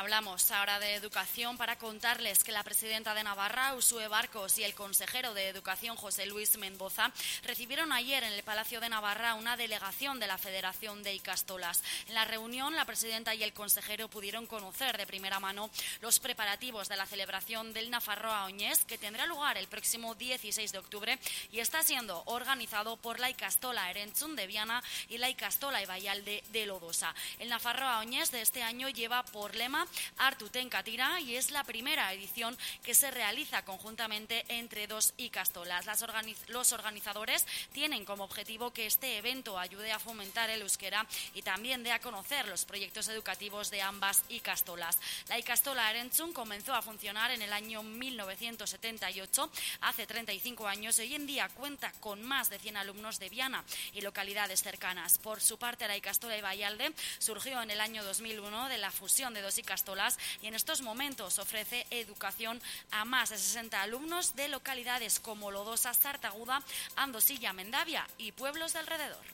Hablamos ahora de educación para contarles que la presidenta de Navarra, Uxue Barcos, y el consejero de Educación, José Luis Mendoza, recibieron ayer en el Palacio de Navarra una delegación de la Federación de Ikastolas. En la reunión, la presidenta y el consejero pudieron conocer de primera mano los preparativos de la celebración del Nafarroa Oñez, que tendrá lugar el próximo dieciséis de octubre y está siendo organizado por la Ikastola Erentzun de Viana y la Ikastola Ibayalde de Lodosa. El Nafarroa Oñez de este año lleva por lema Artuten Katira y es la primera edición que se realiza conjuntamente entre dos ikastolas. Las organiz- los organizadores tienen como objetivo que este evento ayude a fomentar el euskera y también dé a conocer los proyectos educativos de ambas ikastolas. La Ikastola Erentzun comenzó a funcionar en el año mil novecientos setenta y ocho, hace treinta y cinco años, y hoy en día cuenta con más de cien alumnos de Viana y localidades cercanas. Por su parte, la Ikastola Ibayalde surgió en el año dos mil uno de la fusión de dos ikastolas y en estos momentos ofrece educación a más de sesenta alumnos de localidades como Lodosa, Sartaguda, Andosilla, Mendavia y pueblos de alrededor.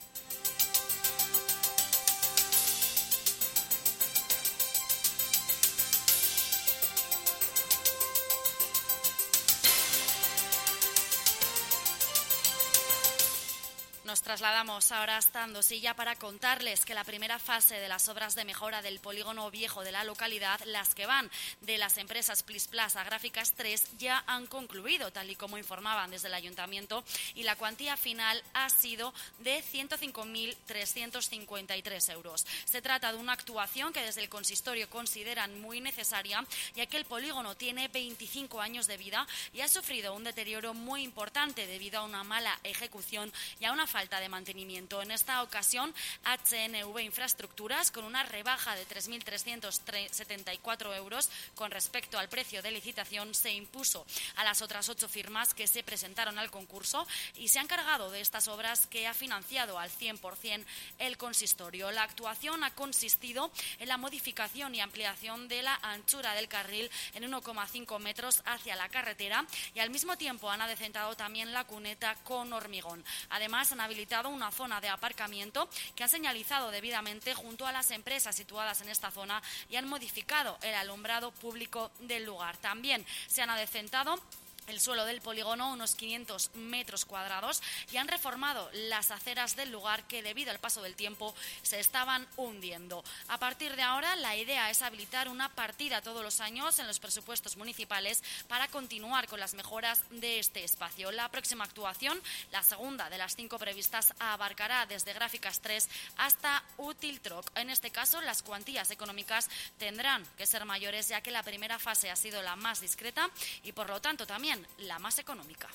Nos trasladamos ahora hasta Andosilla para contarles que la primera fase de las obras de mejora del polígono viejo de la localidad, las que van de las empresas Plisplas a Gráficas tres, ya han concluido, tal y como informaban desde el ayuntamiento, y la cuantía final ha sido de ciento cinco mil trescientos cincuenta y tres euros. Se trata de una actuación que desde el consistorio consideran muy necesaria, ya que el polígono tiene veinticinco años de vida y ha sufrido un deterioro muy importante debido a una mala ejecución y a una falta de mantenimiento. En esta ocasión, H N V Infraestructuras, con una rebaja de tres mil trescientos setenta y cuatro euros con respecto al precio de licitación, se impuso a las otras ocho firmas que se presentaron al concurso y se han encargado de estas obras que ha financiado al cien por cien el consistorio. La actuación ha consistido en la modificación y ampliación de la anchura del carril en uno coma cinco metros hacia la carretera y al mismo tiempo han adecentado también la cuneta con hormigón. Además, han habilitado una zona de aparcamiento que han señalizado debidamente junto a las empresas situadas en esta zona y han modificado el alumbrado público del lugar. También se han adecentado el suelo del polígono, unos quinientos metros cuadrados, y han reformado las aceras del lugar que, debido al paso del tiempo, se estaban hundiendo. A partir de ahora, la idea es habilitar una partida todos los años en los presupuestos municipales para continuar con las mejoras de este espacio. La próxima actuación, la segunda de las cinco previstas, abarcará desde Gráficas tres hasta Utiltroc. En este caso, las cuantías económicas tendrán que ser mayores, ya que la primera fase ha sido la más discreta y, por lo tanto, también la más económica.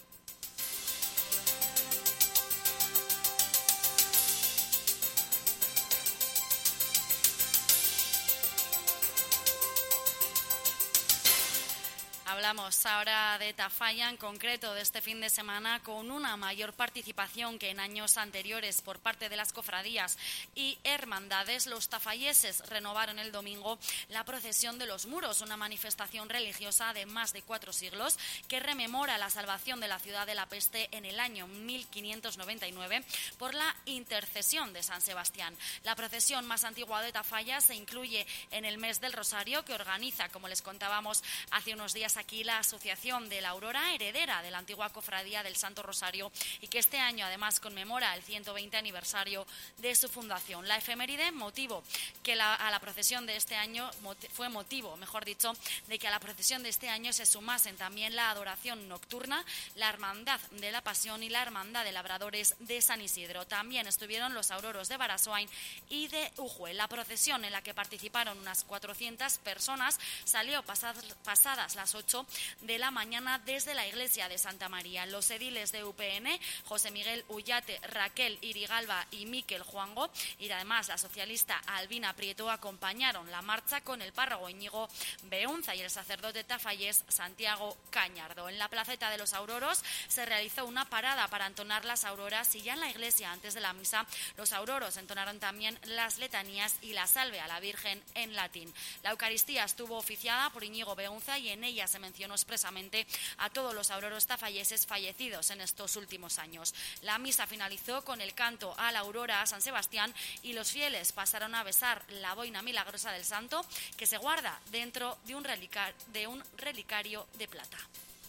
Hablamos ahora de Tafalla, en concreto de este fin de semana, con una mayor participación que en años anteriores por parte de las cofradías y hermandades. Los tafalleses renovaron el domingo la procesión de los muros, una manifestación religiosa de más de cuatro siglos que rememora la salvación de la ciudad de la peste en el año mil quinientos noventa y nueve por la intercesión de San Sebastián. La procesión más antigua de Tafalla se incluye en el mes del Rosario, que organiza, como les contábamos hace unos días aquí, la Asociación de la Aurora, heredera de la antigua cofradía del Santo Rosario, y que este año además conmemora el ciento veinte aniversario de su fundación. La efeméride motivo que la, a la procesión de este año fue motivo, mejor dicho, de que a la procesión de este año se sumasen también la adoración nocturna, la Hermandad de la Pasión y la Hermandad de Labradores de San Isidro. También estuvieron los auroros de Barasoain y de Ujue. La procesión, en la que participaron unas cuatrocientas personas, salió pasadas, pasadas las ocho de la mañana desde la iglesia de Santa María. Los ediles de U P N, José Miguel Ullate, Raquel Irigalba y Miquel Juango, y además la socialista Albina Prieto, acompañaron la marcha con el párroco Íñigo Beunza y el sacerdote tafallés Santiago Cañardo. En la placeta de los auroros se realizó una parada para entonar las auroras, y ya en la iglesia, antes de la misa, los auroros entonaron también las letanías y la salve a la Virgen en latín. La Eucaristía estuvo oficiada por Íñigo Beunza y en ella se mencionó mencionó expresamente a todos los auroros tafalleses fallecidos en estos últimos años. La misa finalizó con el canto a la aurora a San Sebastián y los fieles pasaron a besar la boina milagrosa del santo, que se guarda dentro de un, relicar, de un relicario de plata.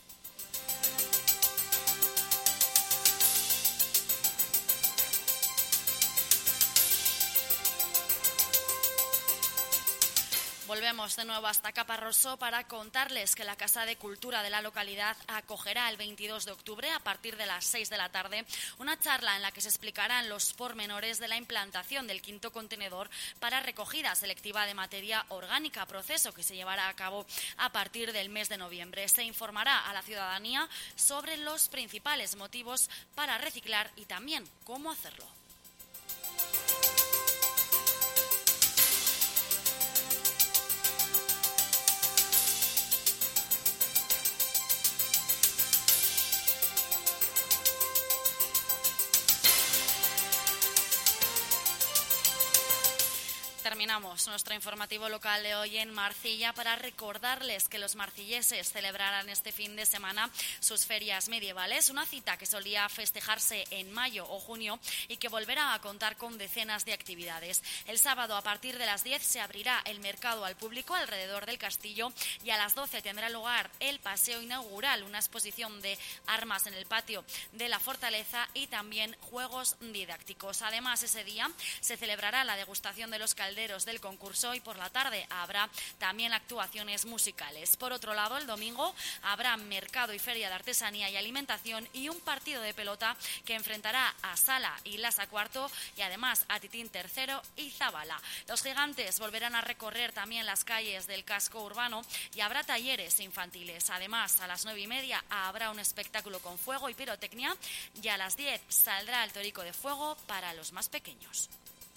Volvemos de nuevo hasta Caparroso para contarles que la Casa de Cultura de la localidad acogerá el veintidós de octubre, a partir de las seis de la tarde, una charla en la que se explicarán los pormenores de la implantación del quinto contenedor para recogida selectiva de materia orgánica, proceso que se llevará a cabo a partir del mes de noviembre. Se informará a la ciudadanía sobre los principales motivos para reciclar y también cómo hacerlo. Terminamos nuestro informativo local de hoy en Marcilla para recordarles que los marcilleses celebrarán este fin de semana sus ferias medievales, una cita que solía festejarse en mayo o junio y que volverá a contar con decenas de actividades. El sábado a partir de las diez se abrirá el mercado al público alrededor del castillo y a las doce tendrá lugar el paseo inaugural, una exposición de armas en el patio de la fortaleza y también juegos didácticos. Además, ese día se celebrará la degustación de los calderos del concurso y por la tarde habrá también actuaciones musicales. Por otro lado, el domingo habrá mercado y feria de artesanía y alimentación y un partido de pelota que enfrentará a Sala y Lasa Cuarto y además a Titín Tercero y Zabala. Los gigantes volverán a recorrer también las calles del casco urbano y habrá talleres infantiles. Además, a las nueve y media habrá un espectáculo con fuego y pirotecnia y a las diez saldrá el torico de fuego para los más pequeños.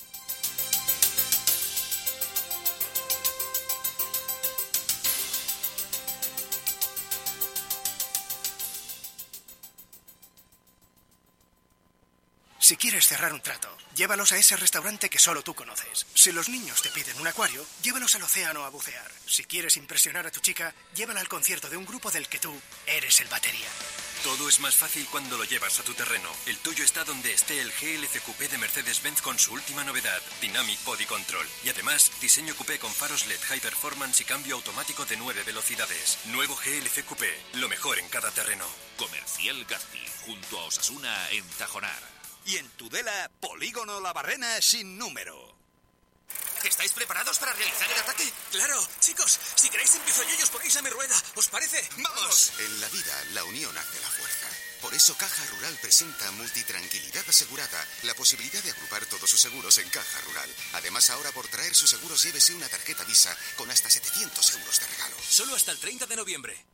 Si quieres cerrar un trato, llévalos a ese restaurante que solo tú conoces. Si los niños te piden un acuario, llévalos al océano a bucear. Si quieres impresionar a tu chica, llévala al concierto de un grupo del que tú eres el batería. Todo es más fácil cuando lo llevas a tu terreno. El tuyo está donde esté el G L C Coupé de Mercedes-Benz con su última novedad, Dynamic Body Control. Y además, diseño coupé con faros L E D High Performance y cambio automático de nueve velocidades. Nuevo G L C Coupé, lo mejor en cada terreno. Comercial Gazpi, junto a Osasuna en Tajonar. Y en Tudela, Polígono La Barrena sin número. ¿Estáis preparados para realizar el ataque? Claro, chicos, si queréis empiezo yo y os ponéis a mi rueda. ¿Os parece? ¡Vamos! En la vida, la unión hace la fuerza. Por eso Caja Rural presenta Multitranquilidad Asegurada, la posibilidad de agrupar todos sus seguros en Caja Rural. Además, ahora por traer sus seguros llévese una tarjeta Visa con hasta setecientos euros de regalo. Solo hasta el treinta de noviembre.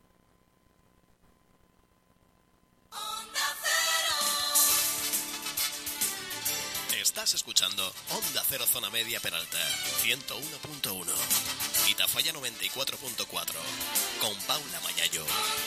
Estás escuchando Onda Cero Zona Media Peralta, ciento uno punto uno. Y Tafalla noventa y cuatro punto cuatro. Con Paula Mayayo.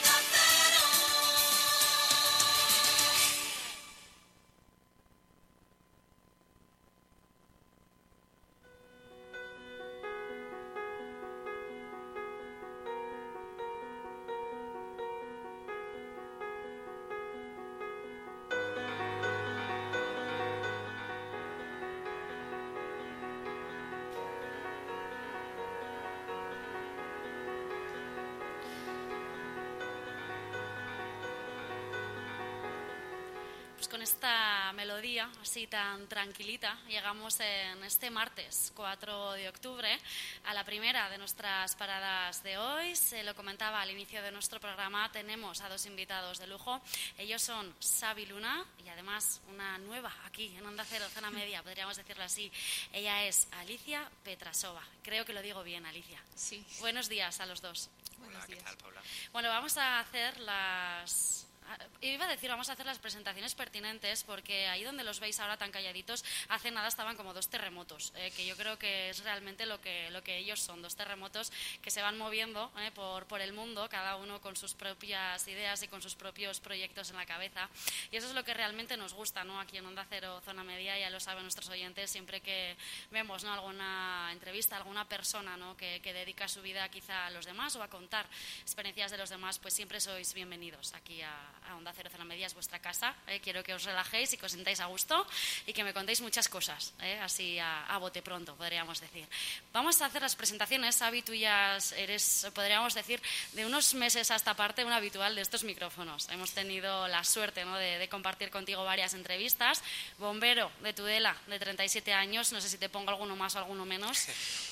Con esta melodía así tan tranquilita llegamos en este martes cuatro de octubre a la primera de nuestras paradas de hoy. Se lo comentaba al inicio de nuestro programa, tenemos a dos invitados de lujo. Ellos son Xavi Luna y además una nueva aquí en Onda Cero, Zona Media, podríamos decirlo así. Ella es Alicia Petrasova. Creo que lo digo bien, Alicia. Sí. Buenos días a los dos. Buenos Hola, días. ¿qué tal, Paula? Bueno, vamos a hacer las Iba a decir, vamos a hacer las presentaciones pertinentes, porque ahí donde los veis ahora tan calladitos, hace nada estaban como dos terremotos, eh, que yo creo que es realmente lo que, lo que ellos son, dos terremotos que se van moviendo eh, por, por el mundo, cada uno con sus propias ideas y con sus propios proyectos en la cabeza. Y eso es lo que realmente nos gusta, ¿no? Aquí en Onda Cero, Zona Media, ya lo saben nuestros oyentes, siempre que vemos, ¿no?, alguna entrevista, alguna persona, ¿no?, que, que dedica su vida quizá a los demás o a contar experiencias de los demás, pues siempre sois bienvenidos aquí a, a Onda Cero Zona Media, es vuestra casa. Eh. Quiero que os relajéis y que os sintáis a gusto y que me contéis muchas cosas, eh, así a, a bote pronto, podríamos decir. Vamos a hacer las presentaciones. Xavi, tú ya eres, podríamos decir, de unos meses a esta parte, un habitual de estos micrófonos. Hemos tenido la suerte, ¿no?, de, de compartir contigo varias entrevistas. Bombero de Tudela, de treinta y siete años, no sé si te pongo alguno más o alguno menos.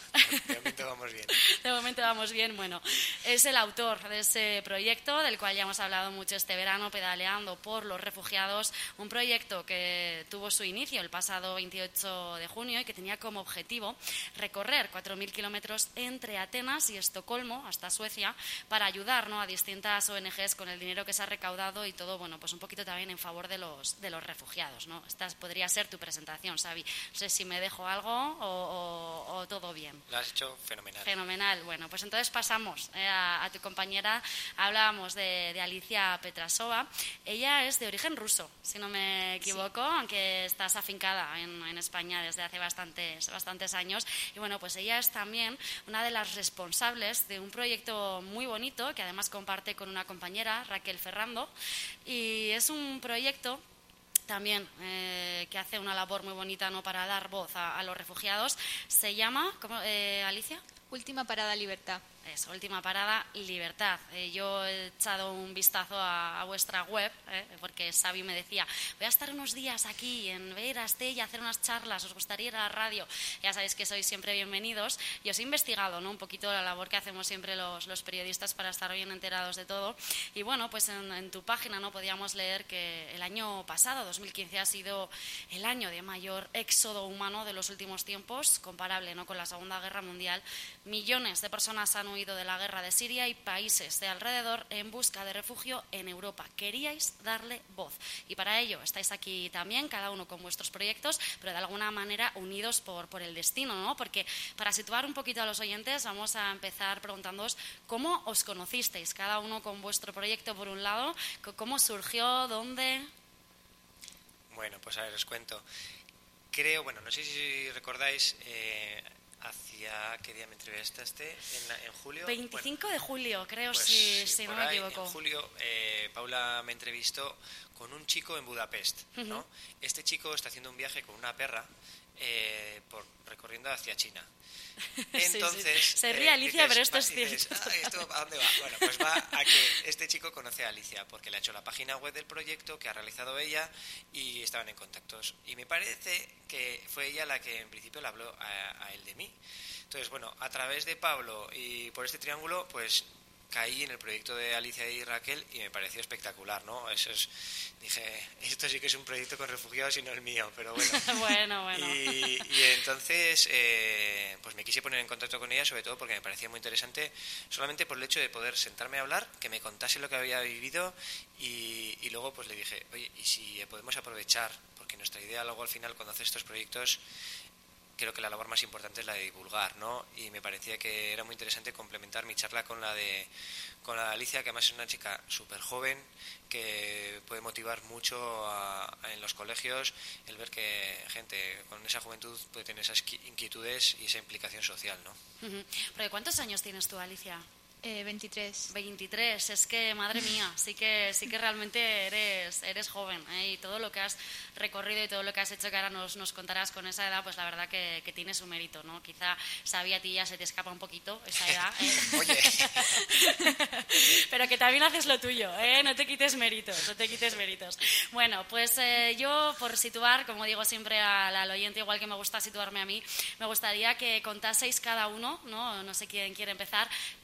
De momento vamos bien. De momento vamos bien. Bueno, es el autor de ese proyecto del cual ya hemos hablado mucho este verano, Pedaleando por los Refugiados, un proyecto que tuvo su inicio el pasado veintiocho de junio y que tenía como objetivo recorrer cuatro mil kilómetros entre Atenas y Estocolmo hasta Suecia para ayudar, ¿no?, a distintas O N Ges con el dinero que se ha recaudado y todo, bueno, pues un poquito también en favor de los, de los refugiados, ¿no? Esta podría ser tu presentación, Xavi. No sé si me dejo algo o, o, o todo bien. Lo has hecho fenomenal. Fenomenal. Bueno, pues entonces pasamos eh, a, a tu compañera. Hablábamos de, de Alicia Petrasova. Ella es de origen ruso, si no me equivoco, sí, aunque estás afincada en, en España desde hace bastantes, bastantes años. Y bueno, pues ella es también una de las responsables de un proyecto muy bonito que además comparte con una compañera, Raquel Ferrando. Y es un proyecto también eh, que hace una labor muy bonita, ¿no?, para dar voz a, a los refugiados. Se llama, ¿cómo, eh, Alicia? Última Parada Libertad. Eso, Última Parada Libertad. Eh, yo he echado un vistazo a, a vuestra web, eh, porque Xavi me decía, voy a estar unos días aquí en Veraste y hacer unas charlas, ¿os gustaría ir a la radio? Ya sabéis que sois siempre bienvenidos. Y os he investigado, ¿no?, un poquito la labor que hacemos siempre los, los periodistas para estar bien enterados de todo. Y bueno, pues en, en tu página, ¿no?, podíamos leer que el año pasado, dos mil quince, ha sido el año de mayor éxodo humano de los últimos tiempos, comparable, ¿no?, con la Segunda Guerra Mundial. Millones de personas han huido de la guerra de Siria y países de alrededor en busca de refugio en Europa. Queríais darle voz y para ello estáis aquí también, cada uno con vuestros proyectos, pero de alguna manera unidos por, por el destino, ¿no? Porque para situar un poquito a los oyentes vamos a empezar preguntándoos cómo os conocisteis, cada uno con vuestro proyecto por un lado, cómo surgió, dónde. Bueno, pues a ver, os cuento. Creo, bueno, no sé si recordáis, eh, hacia qué día me entrevistaste, en, la, en julio. veinticinco bueno, de julio, creo, pues, si, sí, si no ahí, me equivoco. En julio, eh, Paula me entrevistó con un chico en Budapest, uh-huh. ¿no? Este chico está haciendo un viaje con una perra eh, por, recorriendo hacia China. Entonces, sí, sí. Se ríe eh, Alicia, dices, pero esto es dices, cierto. Ah, ¿esto a dónde va? Bueno, pues va a que este chico conoce a Alicia, porque le ha hecho la página web del proyecto que ha realizado ella y estaban en contactos. Y me parece que fue ella la que en principio le habló a, a él de mí. Entonces, bueno, a través de Pablo y por este triángulo, pues caí en el proyecto de Alicia y Raquel y me pareció espectacular, ¿no? Eso es, dije, esto sí que es un proyecto con refugiados y no el mío, pero bueno. bueno, bueno. Y, y entonces, eh, pues me quise poner en contacto con ella, sobre todo porque me parecía muy interesante, solamente por el hecho de poder sentarme a hablar, que me contase lo que había vivido y, y luego pues le dije, oye, ¿y si podemos aprovechar? Porque nuestra idea luego al final cuando haces estos proyectos, creo que la labor más importante es la de divulgar, ¿no? Y me parecía que era muy interesante complementar mi charla con la de con la de Alicia, que además es una chica súper joven, que puede motivar mucho a, a, en los colegios el ver que gente con esa juventud puede tener esas inquietudes y esa implicación social, ¿no? Uh-huh. Porque ¿cuántos años tienes tú, Alicia? Eh, veintitrés. veintitrés, es que, madre mía, sí que sí que realmente eres eres joven, ¿eh? Y todo lo que has recorrido y todo lo que has hecho que ahora nos, nos contarás con esa edad, pues la verdad que, que tiene su mérito, ¿no? Quizá sabía a ti ya se te escapa un poquito esa edad, ¿eh? Oye. Pero que también haces lo tuyo, ¿eh? No te quites méritos, no te quites méritos. Bueno, pues eh, yo, por situar, como digo siempre al, al oyente, igual que me gusta situarme a mí, me gustaría que contaseis cada uno, ¿no? No sé quién quiere empezar, ¿en qué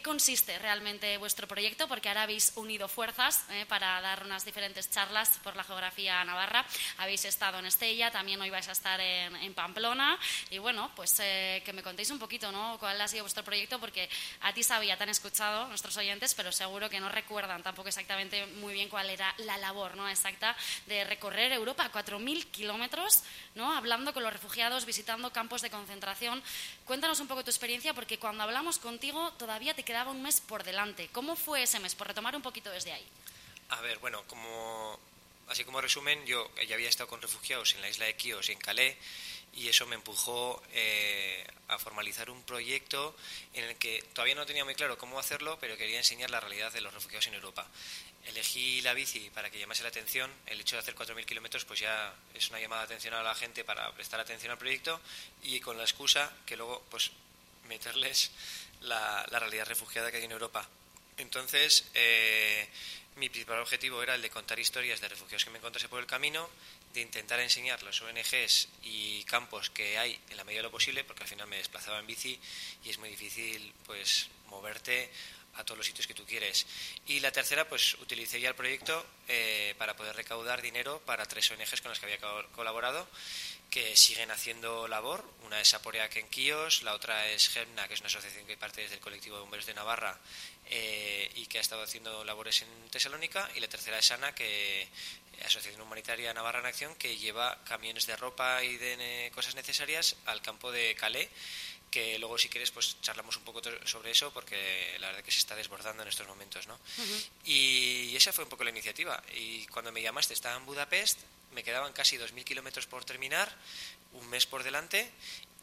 consiste realmente vuestro proyecto? Porque ahora habéis unido fuerzas eh, para dar unas diferentes charlas por la geografía navarra. Habéis estado en Estella, también hoy vais a estar en, en Pamplona. Y bueno, pues eh, que me contéis un poquito, ¿no? Cuál ha sido vuestro proyecto, porque a ti, Xavi, ya te han escuchado nuestros oyentes, pero seguro que no recuerdan tampoco exactamente muy bien cuál era la labor, ¿no?, exacta de recorrer Europa, cuatro mil kilómetros, ¿no?, hablando con los refugiados, visitando campos de concentración. Cuéntanos un poco tu experiencia, porque cuando hablamos contigo todavía te quedaba un mes por delante. ¿Cómo fue ese mes? Por retomar un poquito desde ahí. A ver, bueno, como así como resumen, yo ya había estado con refugiados en la isla de Quíos y en Calais, y eso me empujó eh, a formalizar un proyecto en el que todavía no tenía muy claro cómo hacerlo, pero quería enseñar la realidad de los refugiados en Europa. Elegí la bici para que llamase la atención. El hecho de hacer cuatro mil kilómetros pues ya es una llamada de atención a la gente para prestar atención al proyecto, y con la excusa que luego pues meterles la, la realidad refugiada que hay en Europa. Entonces, eh, mi principal objetivo era el de contar historias de refugiados que me encontrase por el camino, de intentar enseñar los O N Ges y campos que hay en la medida de lo posible, porque al final me desplazaba en bici y es muy difícil pues moverte a todos los sitios que tú quieres. Y la tercera, pues utilicé ya el proyecto eh, para poder recaudar dinero para tres O N Ges con las que había colaborado, que siguen haciendo labor. Una es Aporeac en Quíos, la otra es Gemna, que es una asociación que parte desde el colectivo de bomberos de Navarra eh, y que ha estado haciendo labores en Tesalónica, y la tercera es Ana, que Asociación Humanitaria Navarra en Acción, que lleva camiones de ropa y de eh, cosas necesarias al campo de Calais, que luego si quieres pues charlamos un poco sobre eso, porque la verdad que se está desbordando en estos momentos, ¿no? Uh-huh. Y esa fue un poco la iniciativa. Y cuando me llamaste estaba en Budapest, me quedaban casi dos mil kilómetros por terminar, un mes por delante,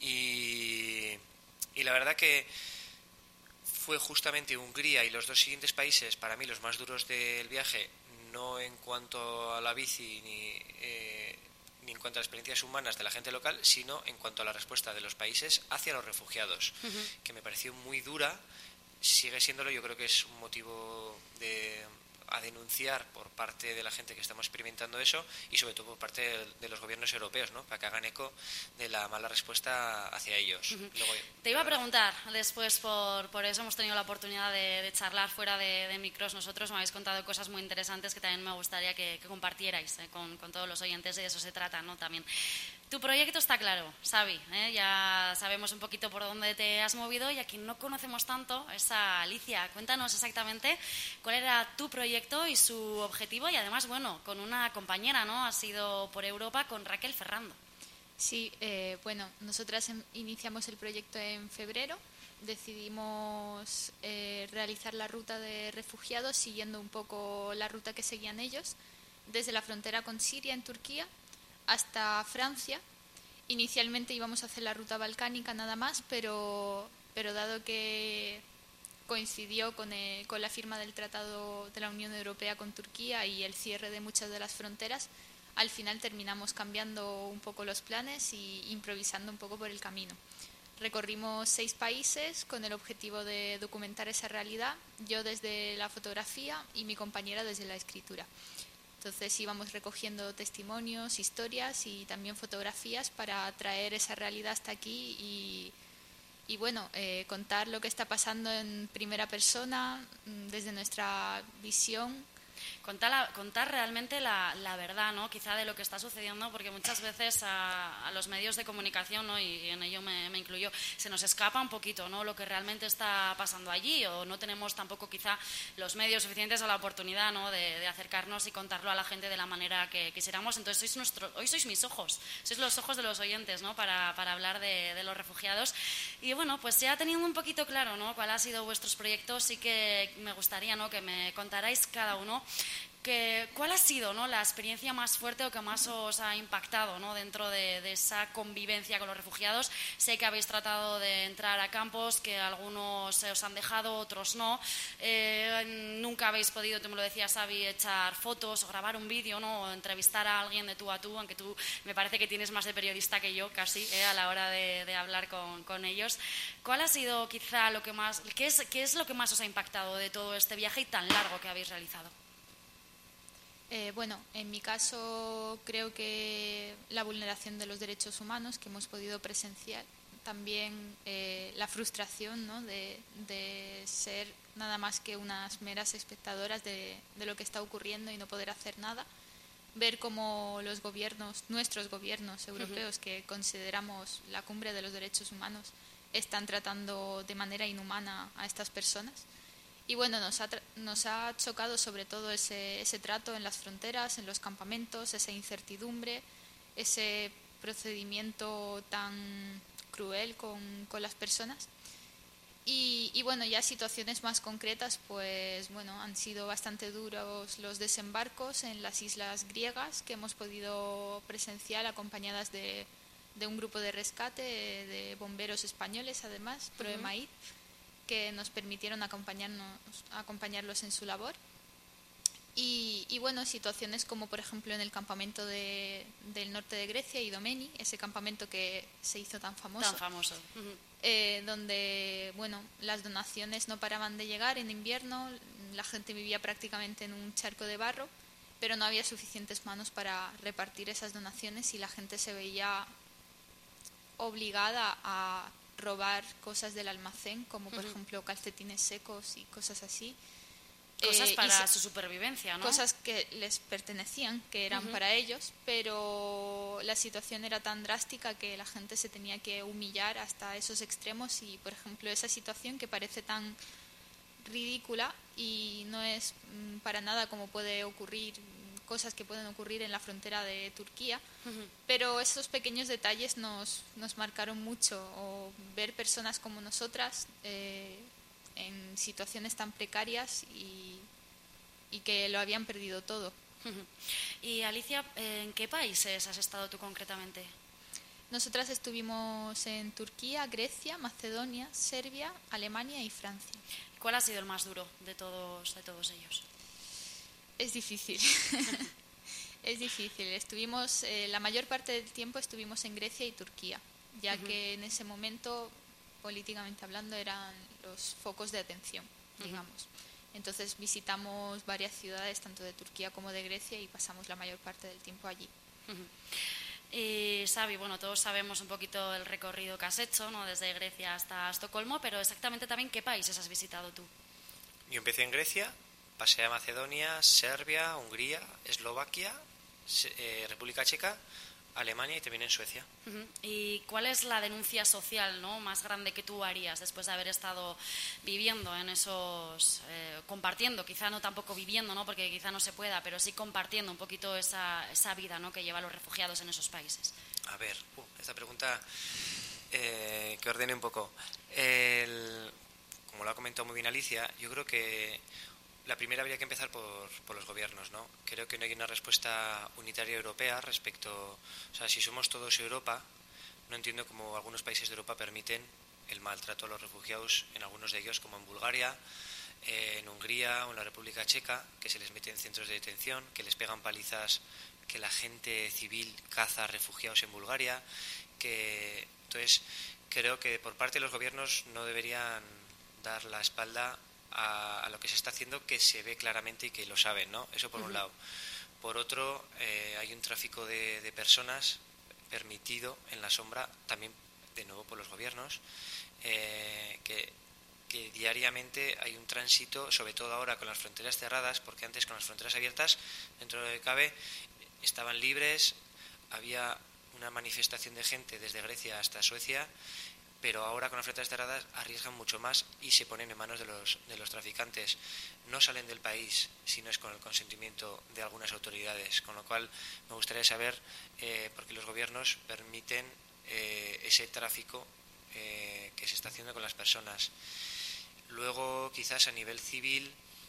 y, y la verdad que fue justamente Hungría y los dos siguientes países para mí los más duros del viaje, no en cuanto a la bici ni, eh, ni en cuanto a las experiencias humanas de la gente local, sino en cuanto a la respuesta de los países hacia los refugiados, uh-huh. que me pareció muy dura, sigue siéndolo. Yo creo que es un motivo de, a denunciar por parte de la gente que estamos experimentando eso, y sobre todo por parte de, de los gobiernos europeos, ¿no?, para que hagan eco de la mala respuesta hacia ellos. Uh-huh. Luego, te iba a preguntar después, por, por eso hemos tenido la oportunidad de, de charlar fuera de, de micros. Nosotros me habéis contado cosas muy interesantes que también me gustaría que, que compartierais eh, con, con todos los oyentes, y de eso se trata, ¿no?, también. Tu proyecto está claro, Xavi, ¿eh? Ya sabemos un poquito por dónde te has movido, y a quien no conocemos tanto es a Alicia. Cuéntanos exactamente cuál era tu proyecto y su objetivo, y además, bueno, con una compañera, ¿no? Has ido por Europa con Raquel Ferrando. Sí, eh, bueno, nosotras em, iniciamos el proyecto en febrero. Decidimos eh, realizar la ruta de refugiados siguiendo un poco la ruta que seguían ellos, desde la frontera con Siria en Turquía hasta Francia. Inicialmente íbamos a hacer la ruta balcánica nada más, pero, pero dado que coincidió con, el, con la firma del Tratado de la Unión Europea con Turquía y el cierre de muchas de las fronteras, al final terminamos cambiando un poco los planes y improvisando un poco por el camino. Recorrimos seis países con el objetivo de documentar esa realidad, yo desde la fotografía y mi compañera desde la escritura. Entonces íbamos recogiendo testimonios, historias y también fotografías para traer esa realidad hasta aquí y, y bueno, eh, contar lo que está pasando en primera persona, desde nuestra visión. Contar, la, contar realmente la, la verdad, ¿no?, quizá de lo que está sucediendo, porque muchas veces a, a los medios de comunicación, ¿no?, y en ello me, me incluyo, se nos escapa un poquito, ¿no?, lo que realmente está pasando allí, o no tenemos tampoco quizá los medios suficientes o la oportunidad, ¿no?, de, de acercarnos y contarlo a la gente de la manera que quisiéramos. Entonces sois nuestro, hoy sois mis ojos, sois los ojos de los oyentes, ¿no?, para, para hablar de, de los refugiados. Y bueno, pues ya teniendo un poquito claro, ¿no?, cuál ha sido vuestros proyectos, sí que me gustaría, ¿no?, que me contarais cada uno que, cuál ha sido, ¿no?, la experiencia más fuerte o que más os ha impactado, ¿no?, dentro de, de esa convivencia con los refugiados. Sé que habéis tratado de entrar a campos, que algunos se os han dejado, otros no. Eh, nunca habéis podido, tú me lo decías, Xavi, echar fotos o grabar un vídeo, ¿no?, o entrevistar a alguien de tú a tú, aunque tú me parece que tienes más de periodista que yo casi, ¿eh?, a la hora de, de hablar con, con ellos. ¿Cuál ha sido quizá lo que más, qué es, qué es lo que más os ha impactado de todo este viaje y tan largo que habéis realizado? Eh, bueno, en mi caso creo que la vulneración de los derechos humanos que hemos podido presenciar, también eh, la frustración, ¿no? de, de ser nada más que unas meras espectadoras de, de lo que está ocurriendo y no poder hacer nada. Ver cómo los gobiernos, nuestros gobiernos europeos, uh-huh. que consideramos la cumbre de los derechos humanos, están tratando de manera inhumana a estas personas. Y bueno, nos ha, nos ha chocado sobre todo ese, ese trato en las fronteras, en los campamentos, esa incertidumbre, ese procedimiento tan cruel con, con las personas. Y, y bueno, ya situaciones más concretas, pues bueno, han sido bastante duros los desembarcos en las islas griegas que hemos podido presenciar acompañadas de, de un grupo de rescate de bomberos españoles, además, ProEMAID, uh-huh. que nos permitieron acompañarnos, acompañarlos en su labor. Y, y bueno, situaciones como por ejemplo en el campamento de, del norte de Grecia, Idomeni, ese campamento que se hizo tan famoso. Tan famoso. Uh-huh. Eh, donde bueno, las donaciones no paraban de llegar en invierno, la gente vivía prácticamente en un charco de barro, pero no había suficientes manos para repartir esas donaciones y la gente se veía obligada a robar cosas del almacén, como por uh-huh. ejemplo calcetines secos y cosas así. Cosas eh, para se, su supervivencia, ¿no? Cosas que les pertenecían, que eran uh-huh. para ellos, pero la situación era tan drástica que la gente se tenía que humillar hasta esos extremos y, por ejemplo, esa situación que parece tan ridícula y no es mm, para nada como puede ocurrir, cosas que pueden ocurrir en la frontera de Turquía, uh-huh. pero esos pequeños detalles nos, nos marcaron mucho, o ver personas como nosotras eh, en situaciones tan precarias y, y que lo habían perdido todo. Y Alicia, ¿en qué países has estado tú concretamente? Nosotras estuvimos en Turquía, Grecia, Macedonia, Serbia, Alemania y Francia. ¿Cuál ha sido el más duro de todos, de todos ellos? Es difícil. Es difícil. Estuvimos, eh, la mayor parte del tiempo estuvimos en Grecia y Turquía, ya uh-huh. que en ese momento, políticamente hablando, eran los focos de atención, digamos. Uh-huh. Entonces visitamos varias ciudades, tanto de Turquía como de Grecia, y pasamos la mayor parte del tiempo allí. Uh-huh. Y Xavi, bueno, todos sabemos un poquito el recorrido que has hecho, ¿no? Desde Grecia hasta Estocolmo, pero exactamente también ¿qué países has visitado tú? Yo empecé en Grecia, pasé a Macedonia, Serbia, Hungría, Eslovaquia, eh, República Checa, Alemania y también en Suecia. Uh-huh. ¿Y cuál es la denuncia social, ¿no? más grande que tú harías después de haber estado viviendo en esos, eh, compartiendo, quizá no tampoco viviendo, ¿no? porque quizá no se pueda, pero sí compartiendo un poquito esa, esa vida, ¿no? que llevan los refugiados en esos países? A ver, uh, esta pregunta eh, que ordene un poco. El, como lo ha comentado muy bien Alicia, yo creo que la primera habría que empezar por, por los gobiernos, ¿no? Creo que no hay una respuesta unitaria europea respecto... O sea, si somos todos Europa, no entiendo cómo algunos países de Europa permiten el maltrato a los refugiados, en algunos de ellos, como en Bulgaria, eh, en Hungría o en la República Checa, que se les mete en centros de detención, que les pegan palizas, que la gente civil caza a refugiados en Bulgaria, que... Entonces, creo que por parte de los gobiernos no deberían dar la espalda A, a lo que se está haciendo, que se ve claramente y que lo saben, ¿no? Eso por uh-huh. un lado. Por otro, eh, hay un tráfico de, de personas permitido en la sombra, también de nuevo por los gobiernos, eh, que, que diariamente hay un tránsito, sobre todo ahora con las fronteras cerradas, porque antes con las fronteras abiertas, dentro de lo que cabe, estaban libres, había una manifestación de gente desde Grecia hasta Suecia, pero ahora con las fronteras cerradas arriesgan mucho más y se ponen en manos de los, de los traficantes. No salen del país si no es con el consentimiento de algunas autoridades, con lo cual me gustaría saber eh, por qué los gobiernos permiten eh, ese tráfico eh, que se está haciendo con las personas. Luego, quizás a nivel civil,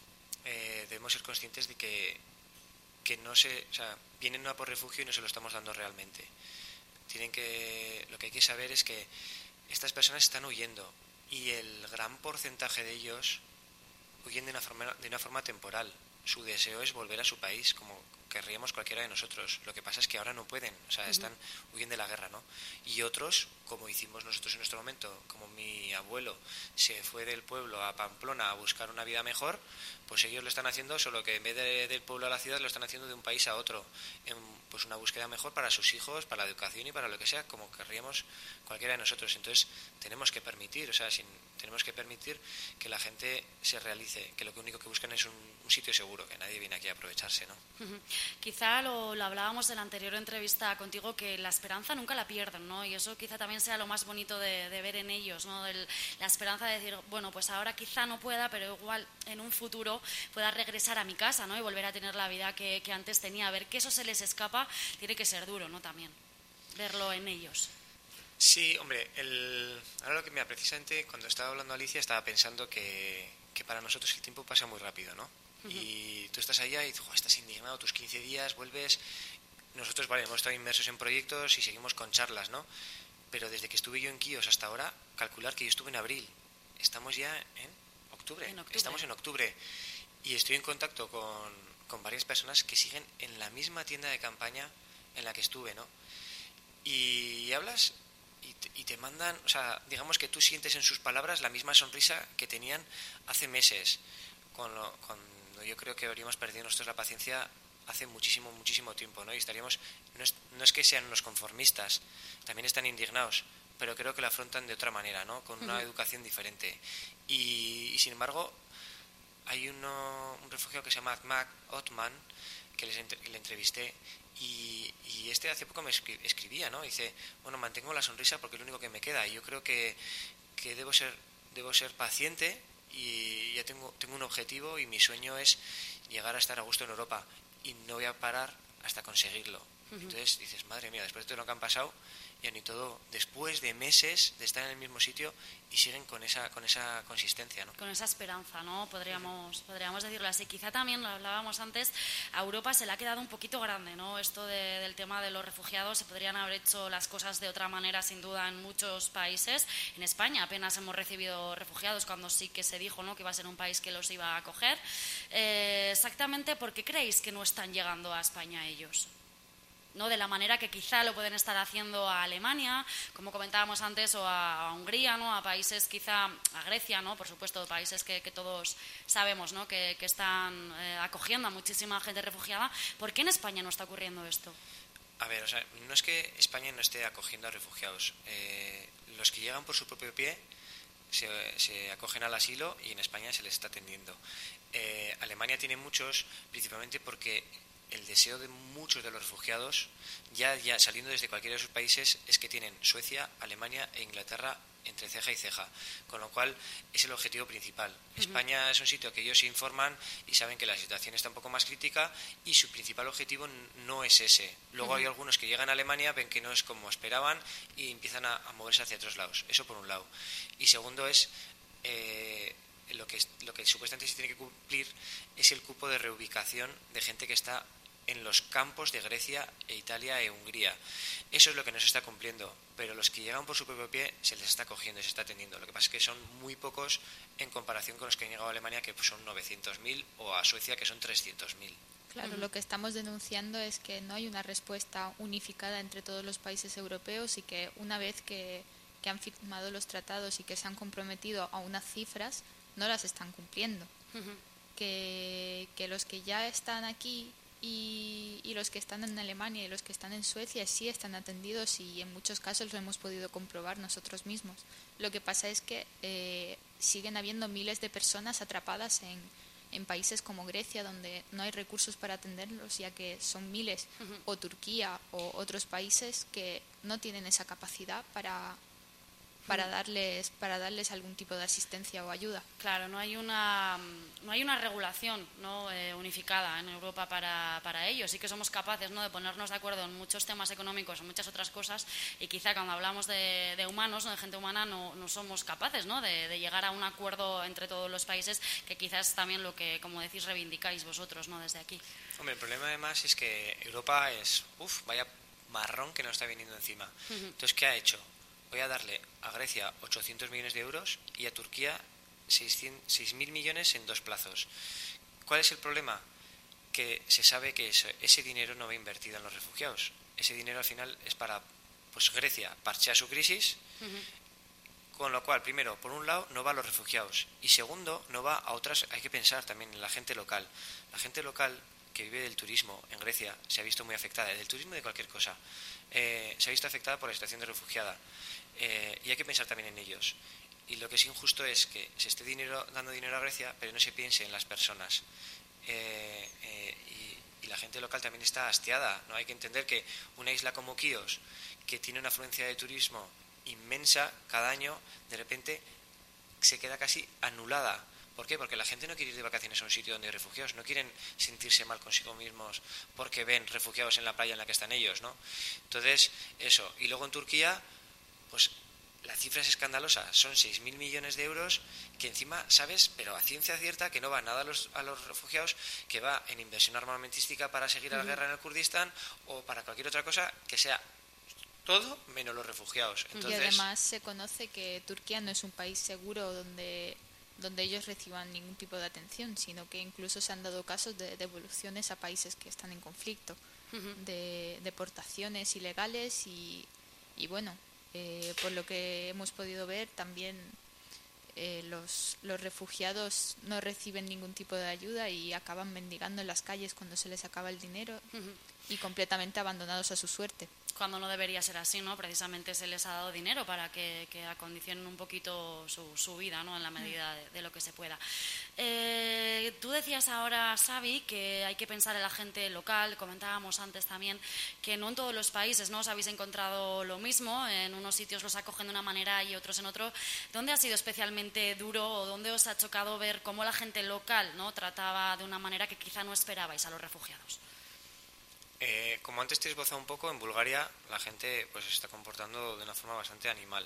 eh, debemos ser conscientes de que, que no se, o sea, vienen no a por refugio y no se lo estamos dando realmente. Tienen que, lo que hay que saber es que estas personas están huyendo y el gran porcentaje de ellos huyen de una forma, de una forma temporal. Su deseo es volver a su país, como querríamos cualquiera de nosotros. Lo que pasa es que ahora no pueden, o sea, están huyendo de la guerra, ¿no? Y otros, como hicimos nosotros en nuestro momento, como mi abuelo se fue del pueblo a Pamplona a buscar una vida mejor, pues ellos lo están haciendo, solo que en vez de, del pueblo a la ciudad lo están haciendo de un país a otro, en pues una búsqueda mejor para sus hijos, para la educación y para lo que sea, como querríamos cualquiera de nosotros. Entonces tenemos que permitir, o sea, sin, tenemos que permitir que la gente se realice, que lo único que buscan es un, un sitio seguro, que nadie viene aquí a aprovecharse, ¿no? Uh-huh. Quizá lo, lo hablábamos en la anterior entrevista contigo, que la esperanza nunca la pierden, ¿no? Y eso quizá también sea lo más bonito de, de ver en ellos, ¿no? El, la esperanza de decir, bueno, pues ahora quizá no pueda, pero igual en un futuro pueda regresar a mi casa, ¿no? Y volver a tener la vida que, que antes tenía. A ver que eso se les escapa, tiene que ser duro, ¿no? También verlo en ellos. Sí, hombre, el... ahora lo que me precisamente cuando estaba hablando Alicia estaba pensando que, que para nosotros el tiempo pasa muy rápido, ¿no? Uh-huh. Y tú estás allá y oh, estás indignado, tus quince días, vuelves. Nosotros, vale, hemos estado inmersos en proyectos y seguimos con charlas, ¿no? Pero desde que estuve yo en Quíos hasta ahora, calcular que yo estuve en abril. Estamos ya en octubre. En octubre. Estamos en octubre. Y estoy en contacto con, con varias personas que siguen en la misma tienda de campaña en la que estuve, ¿no? Y, y hablas y te, y te mandan, o sea, digamos que tú sientes en sus palabras la misma sonrisa que tenían hace meses, con lo, cuando yo creo que habríamos perdido nosotros la paciencia hace muchísimo, muchísimo tiempo, ¿no? Y estaríamos, no es, no es que sean unos conformistas, también están indignados, pero creo que lo afrontan de otra manera, ¿no? Con una uh-huh. educación diferente. Y, y sin embargo, hay uno, un refugiado que se llama Mac Otman, que les entre, le entrevisté, y, y este hace poco me escri- escribía, ¿no? Dice, bueno, mantengo la sonrisa porque es lo único que me queda, y yo creo que, que debo ser, debo ser paciente, y ya tengo, tengo un objetivo, y mi sueño es llegar a estar a gusto en Europa, y no voy a parar hasta conseguirlo. Uh-huh. Entonces dices, madre mía, después de todo lo que han pasado, y ni todo, después de meses de estar en el mismo sitio, y siguen con esa con esa consistencia, ¿no? Con esa esperanza, ¿no? Podríamos uh-huh. podríamos decirlo así. Quizá también, lo hablábamos antes, a Europa se le ha quedado un poquito grande, ¿no? Esto de, del tema de los refugiados, se podrían haber hecho las cosas de otra manera, sin duda, en muchos países. En España apenas hemos recibido refugiados, cuando sí que se dijo, ¿no?, que iba a ser un país que los iba a acoger. Eh, exactamente, ¿por qué creéis que no están llegando a España ellos? ¿No? De la manera que quizá lo pueden estar haciendo a Alemania, como comentábamos antes, o a, a Hungría, ¿no? A países quizá, a Grecia, ¿no? Por supuesto, países que, que todos sabemos, ¿no?, que, que están eh, acogiendo a muchísima gente refugiada. ¿Por qué en España no está ocurriendo esto? A ver, o sea, no es que España no esté acogiendo a refugiados. Eh, los que llegan por su propio pie se, se acogen al asilo, y en España se les está atendiendo. Eh, Alemania tiene muchos, principalmente porque el deseo de muchos de los refugiados, ya, ya saliendo desde cualquiera de sus países, es que tienen Suecia, Alemania e Inglaterra entre ceja y ceja, con lo cual es el objetivo principal. Uh-huh. España es un sitio que ellos se informan y saben que la situación está un poco más crítica, y su principal objetivo no es ese. Luego uh-huh. hay algunos que llegan a Alemania, ven que no es como esperaban y empiezan a, a moverse hacia otros lados. Eso por un lado. Y segundo es... Eh, Lo que, lo que supuestamente se tiene que cumplir es el cupo de reubicación de gente que está en los campos de Grecia e Italia e Hungría. Eso es lo que no se está cumpliendo, pero los que llegan por su propio pie se les está cogiendo y se está atendiendo. Lo que pasa es que son muy pocos en comparación con los que han llegado a Alemania, que son novecientos mil, o a Suecia, que son trescientos mil. Claro, uh-huh. Lo que estamos denunciando es que no hay una respuesta unificada entre todos los países europeos, y que una vez que, que han firmado los tratados y que se han comprometido a unas cifras, no las están cumpliendo. Uh-huh. que, que los que ya están aquí y, y los que están en Alemania y los que están en Suecia sí están atendidos, y en muchos casos lo hemos podido comprobar nosotros mismos. Lo que pasa es que eh, siguen habiendo miles de personas atrapadas en, en países como Grecia, donde no hay recursos para atenderlos, ya que son miles, uh-huh. o Turquía o otros países que no tienen esa capacidad para... para darles para darles algún tipo de asistencia o ayuda. Claro, no hay una no hay una regulación, ¿no?, eh, unificada en Europa para, para ello. Sí que somos capaces, ¿no?, de ponernos de acuerdo en muchos temas económicos, en muchas otras cosas, y quizá cuando hablamos de, de humanos, ¿no?, de gente humana, no, no somos capaces, ¿no?, de, de llegar a un acuerdo entre todos los países, que quizás también lo que, como decís, reivindicáis vosotros, ¿no?, desde aquí. Hombre, el problema además es que Europa es, uff, vaya marrón que nos está viniendo encima. Uh-huh. Entonces, ¿qué ha hecho? Voy a darle a Grecia ochocientos millones de euros y a Turquía seis mil millones en dos plazos. ¿Cuál es el problema? que se sabe que eso, ese dinero no va invertido en los refugiados. Ese dinero al final es para, pues Grecia, parchear su crisis, uh-huh. con lo cual, primero, por un lado, no va a los refugiados, y segundo, no va a otras, hay que pensar también en la gente local. La gente local que vive del turismo en Grecia se ha visto muy afectada, del turismo de cualquier cosa, eh, se ha visto afectada por la situación de refugiada, eh, y hay que pensar también en ellos. Y lo que es injusto es que se esté dinero, dando dinero a Grecia, pero no se piense en las personas. Eh, eh, y, y la gente local también está hastiada, ¿no? Hay que entender que una isla como Quíos, que tiene una afluencia de turismo inmensa cada año, de repente se queda casi anulada. ¿Por qué? Porque la gente no quiere ir de vacaciones a un sitio donde hay refugiados, no quieren sentirse mal consigo mismos porque ven refugiados en la playa en la que están ellos, ¿no? Entonces, eso. Y luego en Turquía, pues la cifra es escandalosa, son seis mil millones de euros que encima, sabes, pero a ciencia cierta que no va nada a los, a los refugiados, que va en inversión armamentística para seguir a la guerra en el Kurdistán o para cualquier otra cosa que sea todo menos los refugiados. Entonces, y además se conoce que Turquía no es un país seguro donde, donde ellos reciban ningún tipo de atención, sino que incluso se han dado casos de devoluciones a países que están en conflicto, uh-huh. de deportaciones ilegales y, y bueno, Eh, por lo que hemos podido ver, también eh, los, los refugiados no reciben ningún tipo de ayuda y acaban mendigando en las calles cuando se les acaba el dinero, uh-huh. y completamente abandonados a su suerte. Cuando no debería ser así, ¿no? Precisamente se les ha dado dinero para que, que acondicionen un poquito su, su vida, ¿no? En la medida de, de lo que se pueda. Eh, tú decías ahora, Xavi, que hay que pensar en la gente local. Comentábamos antes también que no en todos los países, ¿no? Os habéis encontrado lo mismo. En unos sitios los acogen de una manera y otros en otro. ¿Dónde ha sido especialmente duro o dónde os ha chocado ver cómo la gente local, ¿no? trataba de una manera que quizá no esperabais a los refugiados? Eh, como antes te he esbozado un poco, en Bulgaria la gente pues se está comportando de una forma bastante animal.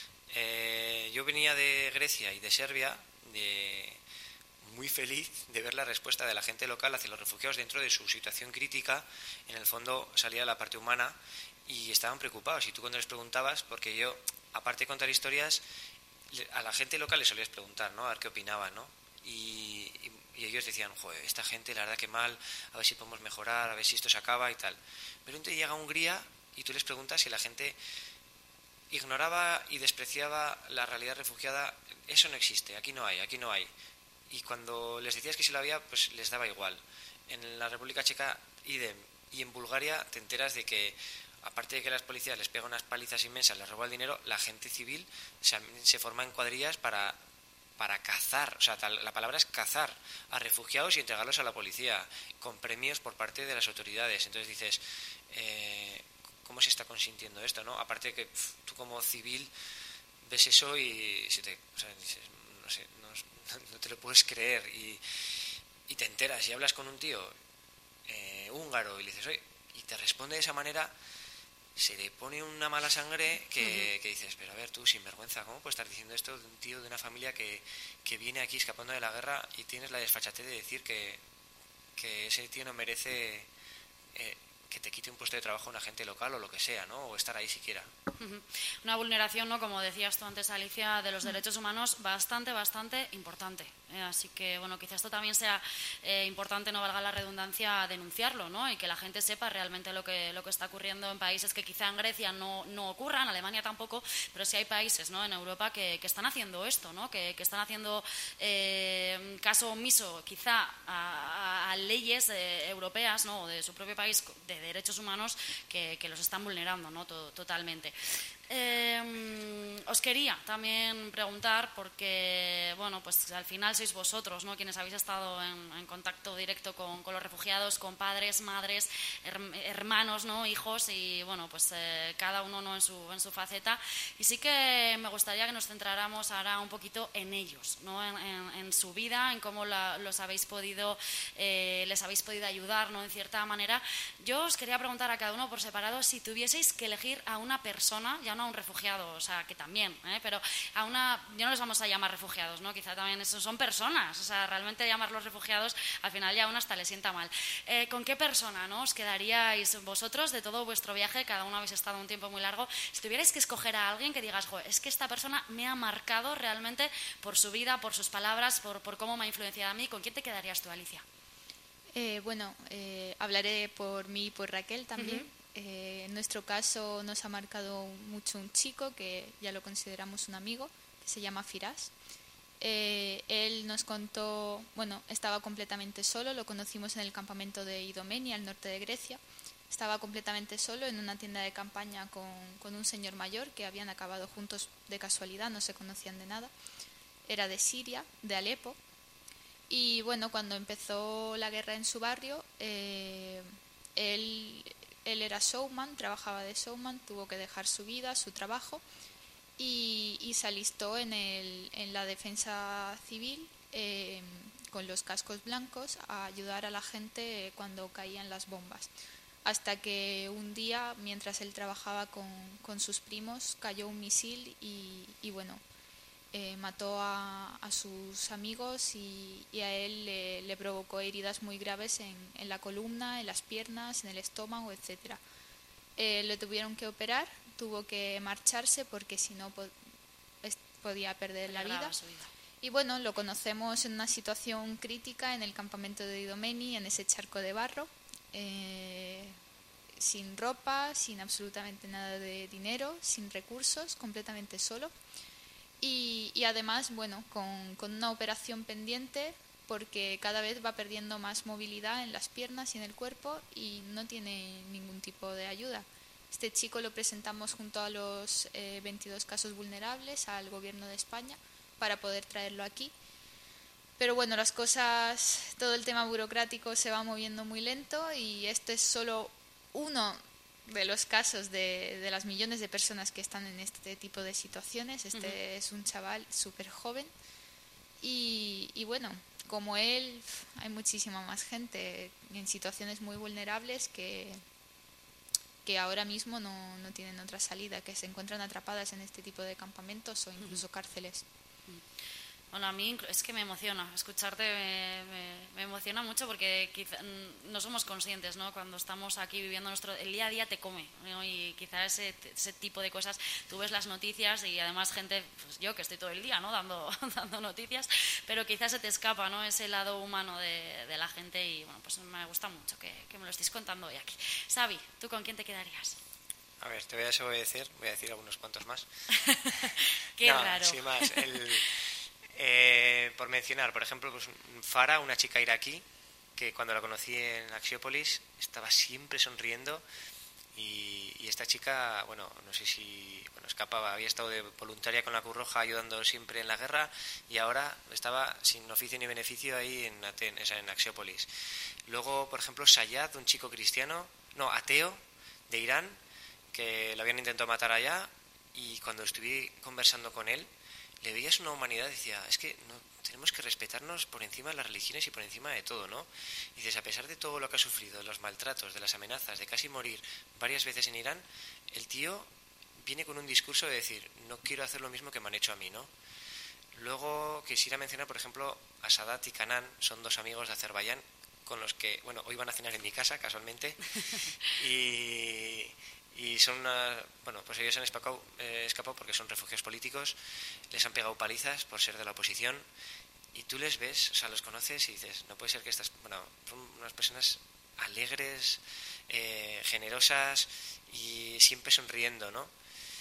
Eh, yo venía de Grecia y de Serbia, de, muy feliz de ver la respuesta de la gente local hacia los refugiados dentro de su situación crítica. En el fondo salía la parte humana y estaban preocupados. Y tú cuando les preguntabas, porque yo, aparte de contar historias, a la gente local les solías preguntar, ¿no? A ver qué opinaban, ¿no? Y, y Y ellos decían, joder, esta gente, la verdad que mal, a ver si podemos mejorar, a ver si esto se acaba y tal. Pero entonces llega Hungría y tú les preguntas si la gente ignoraba y despreciaba la realidad refugiada. Eso no existe, aquí no hay, aquí no hay. Y cuando les decías que sí lo había, pues les daba igual. En la República Checa, idem. Y en Bulgaria te enteras de que, aparte de que las policías les pegan unas palizas inmensas, les roban el dinero, la gente civil se, se forma en cuadrillas para... para cazar, o sea, tal, la palabra es cazar a refugiados y entregarlos a la policía, con premios por parte de las autoridades. Entonces dices, eh, ¿cómo se está consintiendo esto, no? Aparte de que pff, tú como civil ves eso y se te, o sea, dices, no sé, no, no te lo puedes creer y, y te enteras y hablas con un tío eh, húngaro y le dices, oye, y te responde de esa manera, se le pone una mala sangre que, uh-huh. que dices, pero a ver tú, sinvergüenza, ¿cómo puedes estar diciendo esto de un tío de una familia que, que viene aquí escapando de la guerra y tienes la desfachatez de decir que, que ese tío no merece eh, que te quite un puesto de trabajo a una gente local o lo que sea, ¿no? O estar ahí siquiera. Uh-huh. Una vulneración, ¿no? Como decías tú antes, Alicia, de los derechos humanos bastante, bastante importante. Eh, así que, bueno, quizás esto también sea eh, importante, no valga la redundancia, denunciarlo, ¿no? Y que la gente sepa realmente lo que, lo que está ocurriendo en países que quizá en Grecia no, no ocurran, en Alemania tampoco, pero sí hay países, ¿no? En Europa que, que están haciendo esto, ¿no? Que, que están haciendo eh, caso omiso quizá a, a, a leyes eh, europeas, ¿no? O de su propio país, de derechos humanos que, que los están vulnerando, ¿no? Todo, totalmente. Eh, os quería también preguntar, porque bueno, pues al final sois vosotros, ¿no? Quienes habéis estado en, en contacto directo con, con los refugiados, con padres, madres, her, hermanos, ¿no? Hijos, y bueno, pues eh, cada uno, ¿no? en su, en su faceta. Y sí que me gustaría que nos centráramos ahora un poquito en ellos, ¿no? En, en, en su vida, en cómo la, los habéis podido, eh, les habéis podido ayudar, ¿no? En cierta manera. Yo os quería preguntar a cada uno por separado si tuvieseis que elegir a una persona, ya no a un refugiado, o sea, que también, ¿eh? Pero a una, ya no les vamos a llamar refugiados, ¿no? Quizá también eso son personas, o sea, realmente llamarlos refugiados al final ya a uno hasta le sienta mal. Eh, ¿Con qué persona, no? os quedaríais vosotros de todo vuestro viaje? Cada uno habéis estado un tiempo muy largo. Si tuvierais que escoger a alguien que digas, joder, es que esta persona me ha marcado realmente por su vida, por sus palabras, por, por cómo me ha influenciado a mí, ¿con quién te quedarías tú, Alicia? Eh, bueno, eh, hablaré por mí y por Raquel también. Uh-huh. Eh, en nuestro caso nos ha marcado mucho un chico que ya lo consideramos un amigo, que se llama Firas. Eh, él nos contó, bueno, estaba completamente solo, lo conocimos en el campamento de Idomeni, al norte de Grecia. Estaba completamente solo en una tienda de campaña con, con un señor mayor que habían acabado juntos de casualidad, no se conocían de nada. Era de Siria, de Alepo. Y bueno, cuando empezó la guerra en su barrio, eh, él, él era showman, trabajaba de showman, tuvo que dejar su vida, su trabajo, y, y se alistó en, el, en la defensa civil eh, con los cascos blancos a ayudar a la gente cuando caían las bombas. Hasta que un día, mientras él trabajaba con, con sus primos, cayó un misil y, y bueno, eh, mató a, a sus amigos y, y a él le, le provocó heridas muy graves en, en la columna, en las piernas, en el estómago, etcétera. Eh, le tuvieron que operar, tuvo que marcharse porque si no po- podía perder la vida. Y bueno, lo conocemos en una situación crítica en el campamento de Idomeni, en ese charco de barro. Eh, sin ropa, sin absolutamente nada de dinero, sin recursos, completamente solo y, y además, bueno, con, con una operación pendiente porque cada vez va perdiendo más movilidad en las piernas y en el cuerpo y no tiene ningún tipo de ayuda. Este chico lo presentamos junto a los eh, veintidós casos vulnerables al gobierno de España para poder traerlo aquí. Pero bueno, las cosas, todo el tema burocrático se va moviendo muy lento y este es solo uno de los casos de, de las millones de personas que están en este tipo de situaciones. Este uh-huh. es un chaval súper joven y, y bueno, como él hay muchísima más gente en situaciones muy vulnerables que, que ahora mismo no, no tienen otra salida, que se encuentran atrapadas en este tipo de campamentos o incluso uh-huh. cárceles. Uh-huh. Bueno, a mí es que me emociona, escucharte me, me, me emociona mucho porque quizá no somos conscientes, ¿no? Cuando estamos aquí viviendo nuestro... El día a día te come, ¿no? Y quizá ese, ese tipo de cosas, tú ves las noticias y además gente, pues yo que estoy todo el día, ¿no? Dando, dando noticias, pero quizás se te escapa, ¿no? Ese lado humano de, de la gente y bueno, pues me gusta mucho que, que me lo estéis contando hoy aquí. Xavi, ¿tú con quién te quedarías? A ver, te voy a desobedecer, voy a decir algunos cuantos más. Qué no, raro. Sin más, el... Eh, por mencionar, por ejemplo, pues Farah, una chica iraquí que cuando la conocí en Axiópolis estaba siempre sonriendo y, y esta chica, bueno, no sé si bueno, escapaba, había estado de voluntaria con la Cruz Roja ayudando siempre en la guerra y ahora estaba sin oficio ni beneficio ahí en Atenas, en Axiópolis. Luego, por ejemplo, Sayad, un chico cristiano, no, ateo, de Irán, que lo habían intentado matar allá y cuando estuve conversando con él le veías una humanidad y decía, es que no, tenemos que respetarnos por encima de las religiones y por encima de todo, ¿no? Y dices, a pesar de todo lo que ha sufrido, de los maltratos, de las amenazas, de casi morir varias veces en Irán, el tío viene con un discurso de decir, no quiero hacer lo mismo que me han hecho a mí, ¿no? Luego quisiera mencionar, por ejemplo, a Sadat y Kanan, son dos amigos de Azerbaiyán con los que, bueno, hoy van a cenar en mi casa, casualmente, y... Y son una, bueno, pues ellos han escapado, eh, escapado porque son refugiados políticos, les han pegado palizas por ser de la oposición y tú les ves, o sea, los conoces y dices, no puede ser que estas, bueno, son unas personas alegres, eh, generosas y siempre sonriendo, ¿no?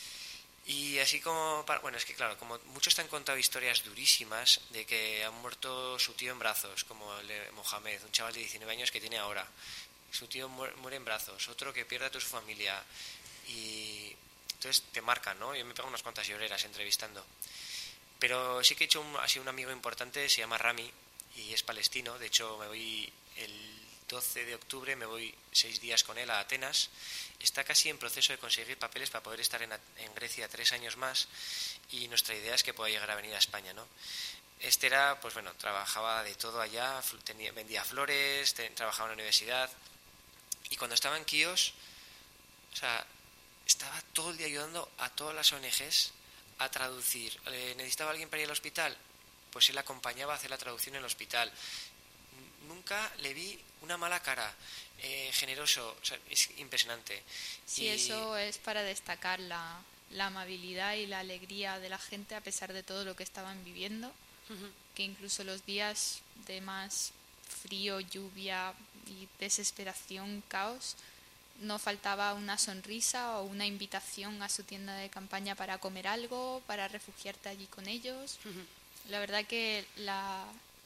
Y así como, para, bueno, es que claro, como muchos te han contado historias durísimas de que han muerto su tío en brazos, como el de Mohamed, un chaval de diecinueve años que tiene ahora. Su tío muere en brazos, otro que pierde a toda su familia y entonces te marcan, ¿no? Yo me pego unas cuantas lloreras entrevistando. Pero sí que he hecho un, así un amigo importante, se llama Rami y es palestino. De hecho, me voy el doce de octubre, me voy seis días con él a Atenas. Está casi en proceso de conseguir papeles para poder estar en, en Grecia tres años más y nuestra idea es que pueda llegar a venir a España, ¿no? Este era, pues bueno, trabajaba de todo allá, tenía, vendía flores, ten, trabajaba en la universidad. Y cuando estaba en Quíos, o sea, estaba todo el día ayudando a todas las O N Ges a traducir. Eh, ¿Necesitaba alguien para ir al hospital? Pues él acompañaba a hacer la traducción en el hospital. Nunca le vi una mala cara, eh, generoso, o sea, es impresionante. Sí, y... eso es para destacar la, la amabilidad y la alegría de la gente a pesar de todo lo que estaban viviendo, uh-huh. que incluso los días de más frío, lluvia y desesperación, caos, no faltaba una sonrisa o una invitación a su tienda de campaña para comer algo, para refugiarte allí con ellos. Uh-huh. La verdad que la,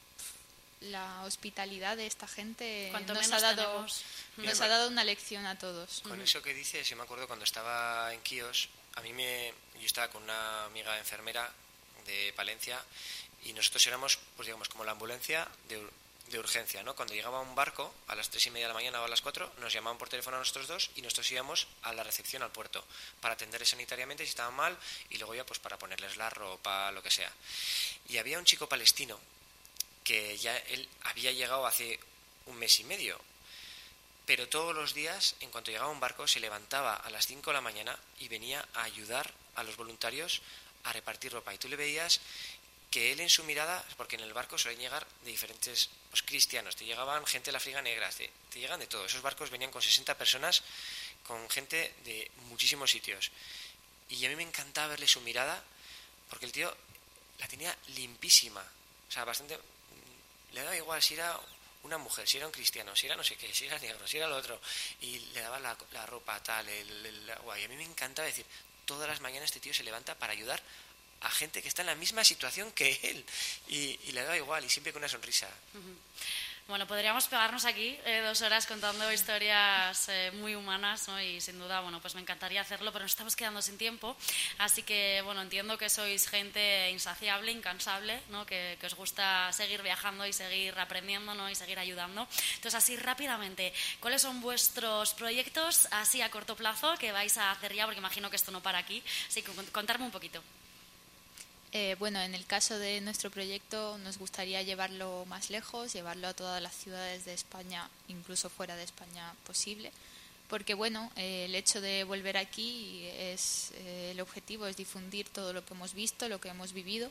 la hospitalidad de esta gente nos ha dado nos Mira, ha dado una lección a todos. Con uh-huh. eso que dices, yo me acuerdo cuando estaba en Quíos, a mí me, yo estaba con una amiga enfermera de Palencia y nosotros éramos, pues digamos, como la ambulancia de de urgencia, ¿no? Cuando llegaba un barco a las tres y media de la mañana o a las cuatro, nos llamaban por teléfono a nosotros dos y nosotros íbamos a la recepción al puerto para atenderles sanitariamente si estaban mal y luego ya pues para ponerles la ropa, lo que sea. Y había un chico palestino que ya él había llegado hace un mes y medio, pero todos los días, en cuanto llegaba un barco, se levantaba a las cinco de la mañana y venía a ayudar a los voluntarios a repartir ropa. Y tú le veías que él en su mirada, porque en el barco suelen llegar de diferentes pues, cristianos, te llegaban gente de la África negra, te, te llegan de todo. Esos barcos venían con sesenta personas, con gente de muchísimos sitios. Y a mí me encantaba verle su mirada, porque el tío la tenía limpísima. O sea, bastante... Le daba igual si era una mujer, si era un cristiano, si era no sé qué, si era negro, si era lo otro. Y le daba la, la ropa tal, el, el agua. Y a mí me encantaba decir, todas las mañanas este tío se levanta para ayudar a gente que está en la misma situación que él y, y le da igual y siempre con una sonrisa. Uh-huh. Bueno, podríamos pegarnos aquí eh, dos horas contando historias eh, muy humanas, ¿no? Y sin duda, bueno, pues me encantaría hacerlo, pero nos estamos quedando sin tiempo, así que, bueno, entiendo que sois gente insaciable, incansable, ¿no? Que, que os gusta seguir viajando y seguir aprendiendo, ¿no? Y seguir ayudando. Entonces, así rápidamente, ¿cuáles son vuestros proyectos así a corto plazo que vais a hacer ya? Porque imagino que esto no para aquí, así que contarme un poquito. Eh, bueno, en el caso de nuestro proyecto nos gustaría llevarlo más lejos, llevarlo a todas las ciudades de España, incluso fuera de España posible, porque bueno, eh, el hecho de volver aquí es eh, el objetivo es difundir todo lo que hemos visto, lo que hemos vivido,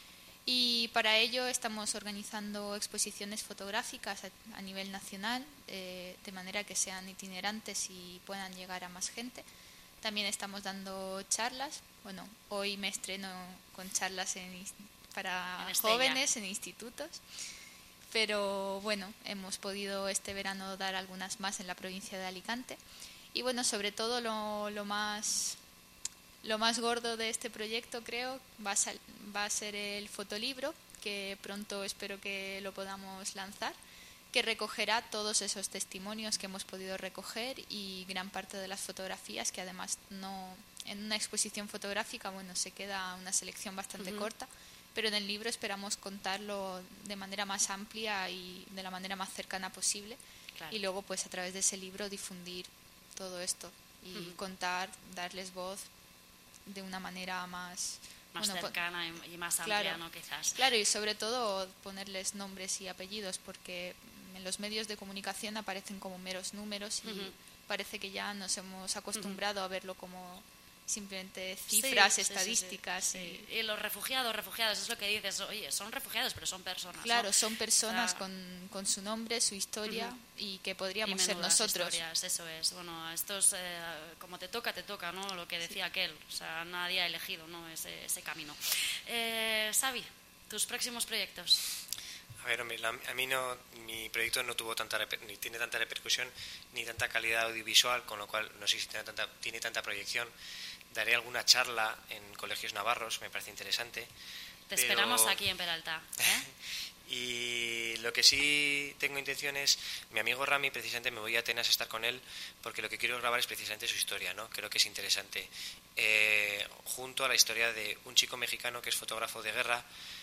y para ello estamos organizando exposiciones fotográficas a, a nivel nacional, eh, de manera que sean itinerantes y puedan llegar a más gente. También estamos dando charlas. Bueno, hoy me estreno con charlas en, para en jóvenes en institutos, pero bueno, hemos podido este verano dar algunas más en la provincia de Alicante. Y bueno, sobre todo lo, lo más lo más gordo de este proyecto, creo, va a, sal, va a ser el fotolibro, que pronto espero que lo podamos lanzar, que recogerá todos esos testimonios que hemos podido recoger y gran parte de las fotografías, que además no en una exposición fotográfica bueno se queda una selección bastante uh-huh. corta, pero en el libro esperamos contarlo de manera más amplia y de la manera más cercana posible, claro. Y luego pues a través de ese libro difundir todo esto y uh-huh. contar, darles voz de una manera más más bueno, cercana y más amplia, claro, ¿no? Quizás. Claro, y sobre todo ponerles nombres y apellidos, porque en los medios de comunicación aparecen como meros números y uh-huh. parece que ya nos hemos acostumbrado uh-huh. a verlo como simplemente cifras, sí, estadísticas. Sí, sí, sí. Y... y los refugiados, refugiados, es lo que dices, oye, son refugiados, pero son personas. Claro, ¿no? son personas o sea... con, con su nombre, su historia uh-huh. y que podríamos y ser nosotros. Historias, eso es. Bueno, esto es eh, como te toca, te toca, ¿no? Lo que decía sí. aquel, o sea, nadie ha elegido, ¿no? ese, ese camino. Eh, Xavi, tus próximos proyectos. A ver, hombre, la, a mí no, mi proyecto no tuvo tanta ni tiene tanta repercusión ni tanta calidad audiovisual, con lo cual no sé si tiene tanta, tiene tanta proyección. Daré alguna charla en colegios navarros, me parece interesante. Te pero... esperamos aquí en Peralta. ¿eh? Y lo que sí tengo intención es, mi amigo Rami, precisamente me voy a Atenas a estar con él, porque lo que quiero grabar es precisamente su historia, ¿no? Creo que es interesante. Eh, junto a la historia de un chico mexicano que es fotógrafo de guerra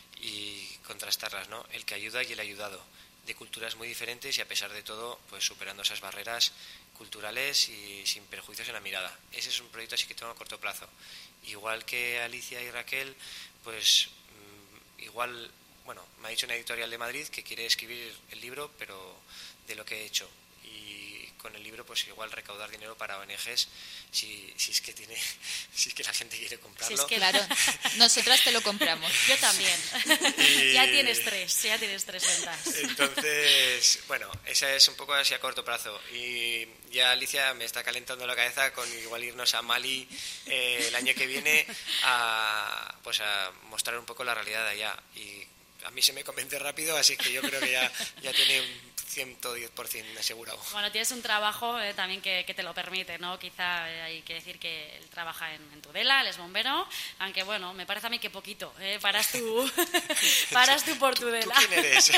y contrastarlas, ¿no? El que ayuda y el ayudado, de culturas muy diferentes y a pesar de todo, pues superando esas barreras culturales y sin perjuicios en la mirada. Ese es un proyecto así que tengo a corto plazo. Igual que Alicia y Raquel, pues mmm, igual, bueno, me ha dicho una editorial de Madrid que quiere escribir el libro, pero de lo que he hecho. Y con el libro, pues igual recaudar dinero para O N Ges, si, si es que tiene, si es que la gente quiere comprarlo. Si es que, claro, nosotras te lo compramos. Yo también. Y... ya tienes tres, ya tienes tres ventas. Entonces, bueno, esa es un poco así a corto plazo. Y ya Alicia me está calentando la cabeza con igual irnos a Mali eh, el año que viene a, pues a mostrar un poco la realidad de allá. Y a mí se me convence rápido, así que yo creo que ya, ya tiene un ciento diez por ciento asegurado. Bueno, tienes un trabajo eh, también que, que te lo permite, ¿no? Quizá eh, hay que decir que él trabaja en, en Tudela, él es bombero, aunque bueno, me parece a mí que poquito, ¿eh? Paras tú, paras tú por Tudela. ¿Tú quién eres?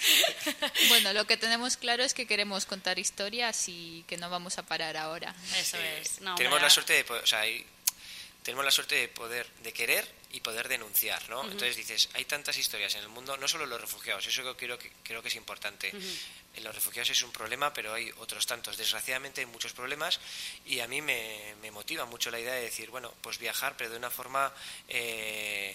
Bueno, lo que tenemos claro es que queremos contar historias y que no vamos a parar ahora. Eso eh, es. No, tenemos la... la suerte de, o sea, hay, tenemos la suerte de poder, de querer y poder denunciar, ¿no? Uh-huh. Entonces dices, hay tantas historias en el mundo, no solo los refugiados, eso creo que, creo que es importante. Uh-huh. Los refugiados es un problema, pero hay otros tantos. Desgraciadamente hay muchos problemas y a mí me, me motiva mucho la idea de decir, bueno, pues viajar, pero de una forma... Eh,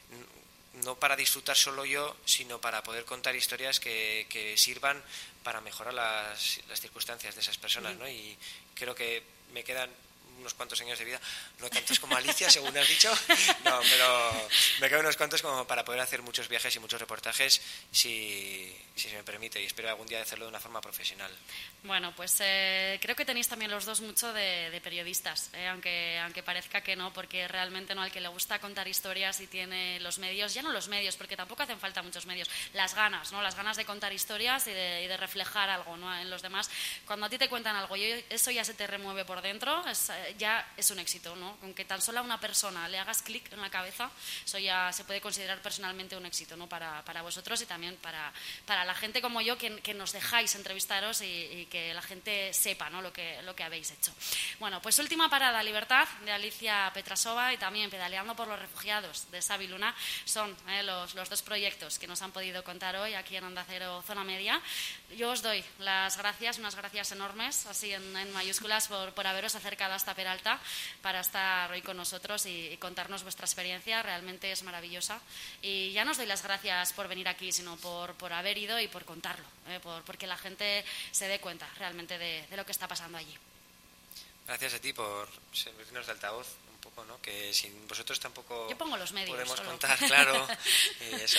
no para disfrutar solo yo, sino para poder contar historias que, que sirvan para mejorar las, las circunstancias de esas personas, uh-huh. ¿no? Y creo que me quedan unos cuantos años de vida, no tantos como Alicia, según has dicho, no, pero me quedan unos cuantos como para poder hacer muchos viajes y muchos reportajes, si, si se me permite, y espero algún día hacerlo de una forma profesional. Bueno, pues eh, creo que tenéis también los dos mucho de, de periodistas, eh, aunque, aunque parezca que no, porque realmente no, al que le gusta contar historias y tiene los medios, ya no los medios, porque tampoco hacen falta muchos medios, las ganas, ¿no? Las ganas de contar historias y de, y de reflejar algo, ¿no? En los demás. Cuando a ti te cuentan algo y eso ya se te remueve por dentro, es, ya es un éxito, ¿no? Aunque tan solo a una persona le hagas clic en la cabeza, eso ya se puede considerar personalmente un éxito, ¿no? Para, para vosotros y también para, para la gente como yo que, que nos dejáis entrevistaros y, y que la gente sepa, ¿no? lo, que, lo que habéis hecho. Bueno, pues última parada, Libertad, de Alicia Petrasova, y también Pedaleando por los Refugiados, de Xavi Luna, son eh, los, los dos proyectos que nos han podido contar hoy aquí en Onda Cero Zona Media. Yo os doy las gracias, unas gracias enormes, así en, en mayúsculas, por, por haberos acercado hasta Peralta para estar hoy con nosotros y, y contarnos vuestra experiencia. Realmente es maravillosa. Y ya no os doy las gracias por venir aquí, sino por, por haber ido y por contarlo, eh, por, porque la gente se dé cuenta realmente de, de lo que está pasando allí. Gracias a ti por servirnos de altavoz un poco, ¿no? Que sin vosotros tampoco Yo pongo los medios, podemos solo. contar, claro, y eso.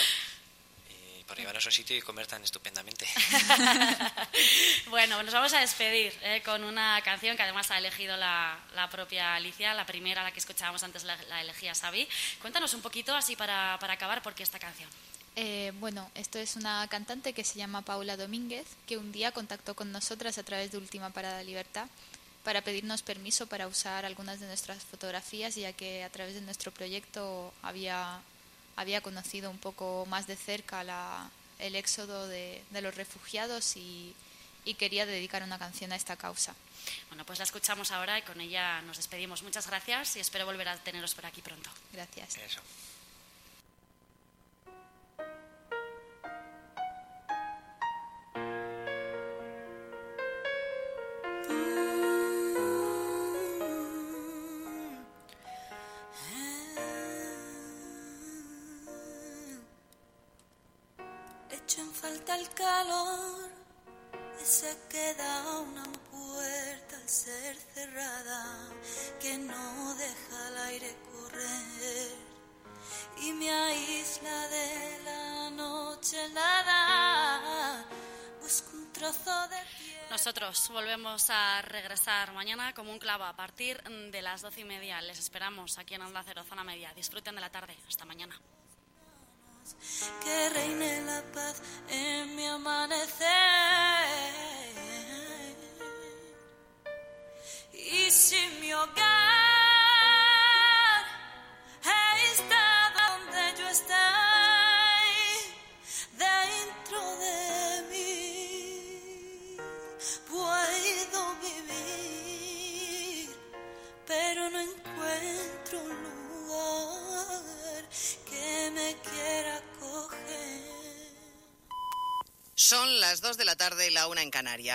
Por llevarnos a un sitio y comer tan estupendamente. Bueno, nos vamos a despedir eh, con una canción que además ha elegido la, la propia Alicia, la primera, la que escuchábamos antes, la, la elegía Xavi. Cuéntanos un poquito, así para, para acabar, ¿por qué esta canción? Eh, bueno, esto es una cantante que se llama Paula Domínguez, que un día contactó con nosotras a través de Última Parada Libertad para pedirnos permiso para usar algunas de nuestras fotografías, ya que a través de nuestro proyecto había... había conocido un poco más de cerca la, el éxodo de, de los refugiados y, y quería dedicar una canción a esta causa. Bueno, pues la escuchamos ahora y con ella nos despedimos. Muchas gracias y espero volver a teneros por aquí pronto. Gracias. Eso. Echo en falta el calor y se queda una puerta al ser cerrada que no deja el aire correr y me aísla de la noche helada. Busco un trozo de piel. Nosotros volvemos a regresar mañana como un clavo a partir de las doce y media. Les esperamos aquí en Onda Cero Zona Media. Disfruten de la tarde. Hasta mañana. Que reine la paz en mi amanecer. Y si mi hogar está donde yo estoy, dentro de mí puedo vivir, pero no encuentro un lugar que me quiera coger. Son las dos de la tarde y la una en Canarias.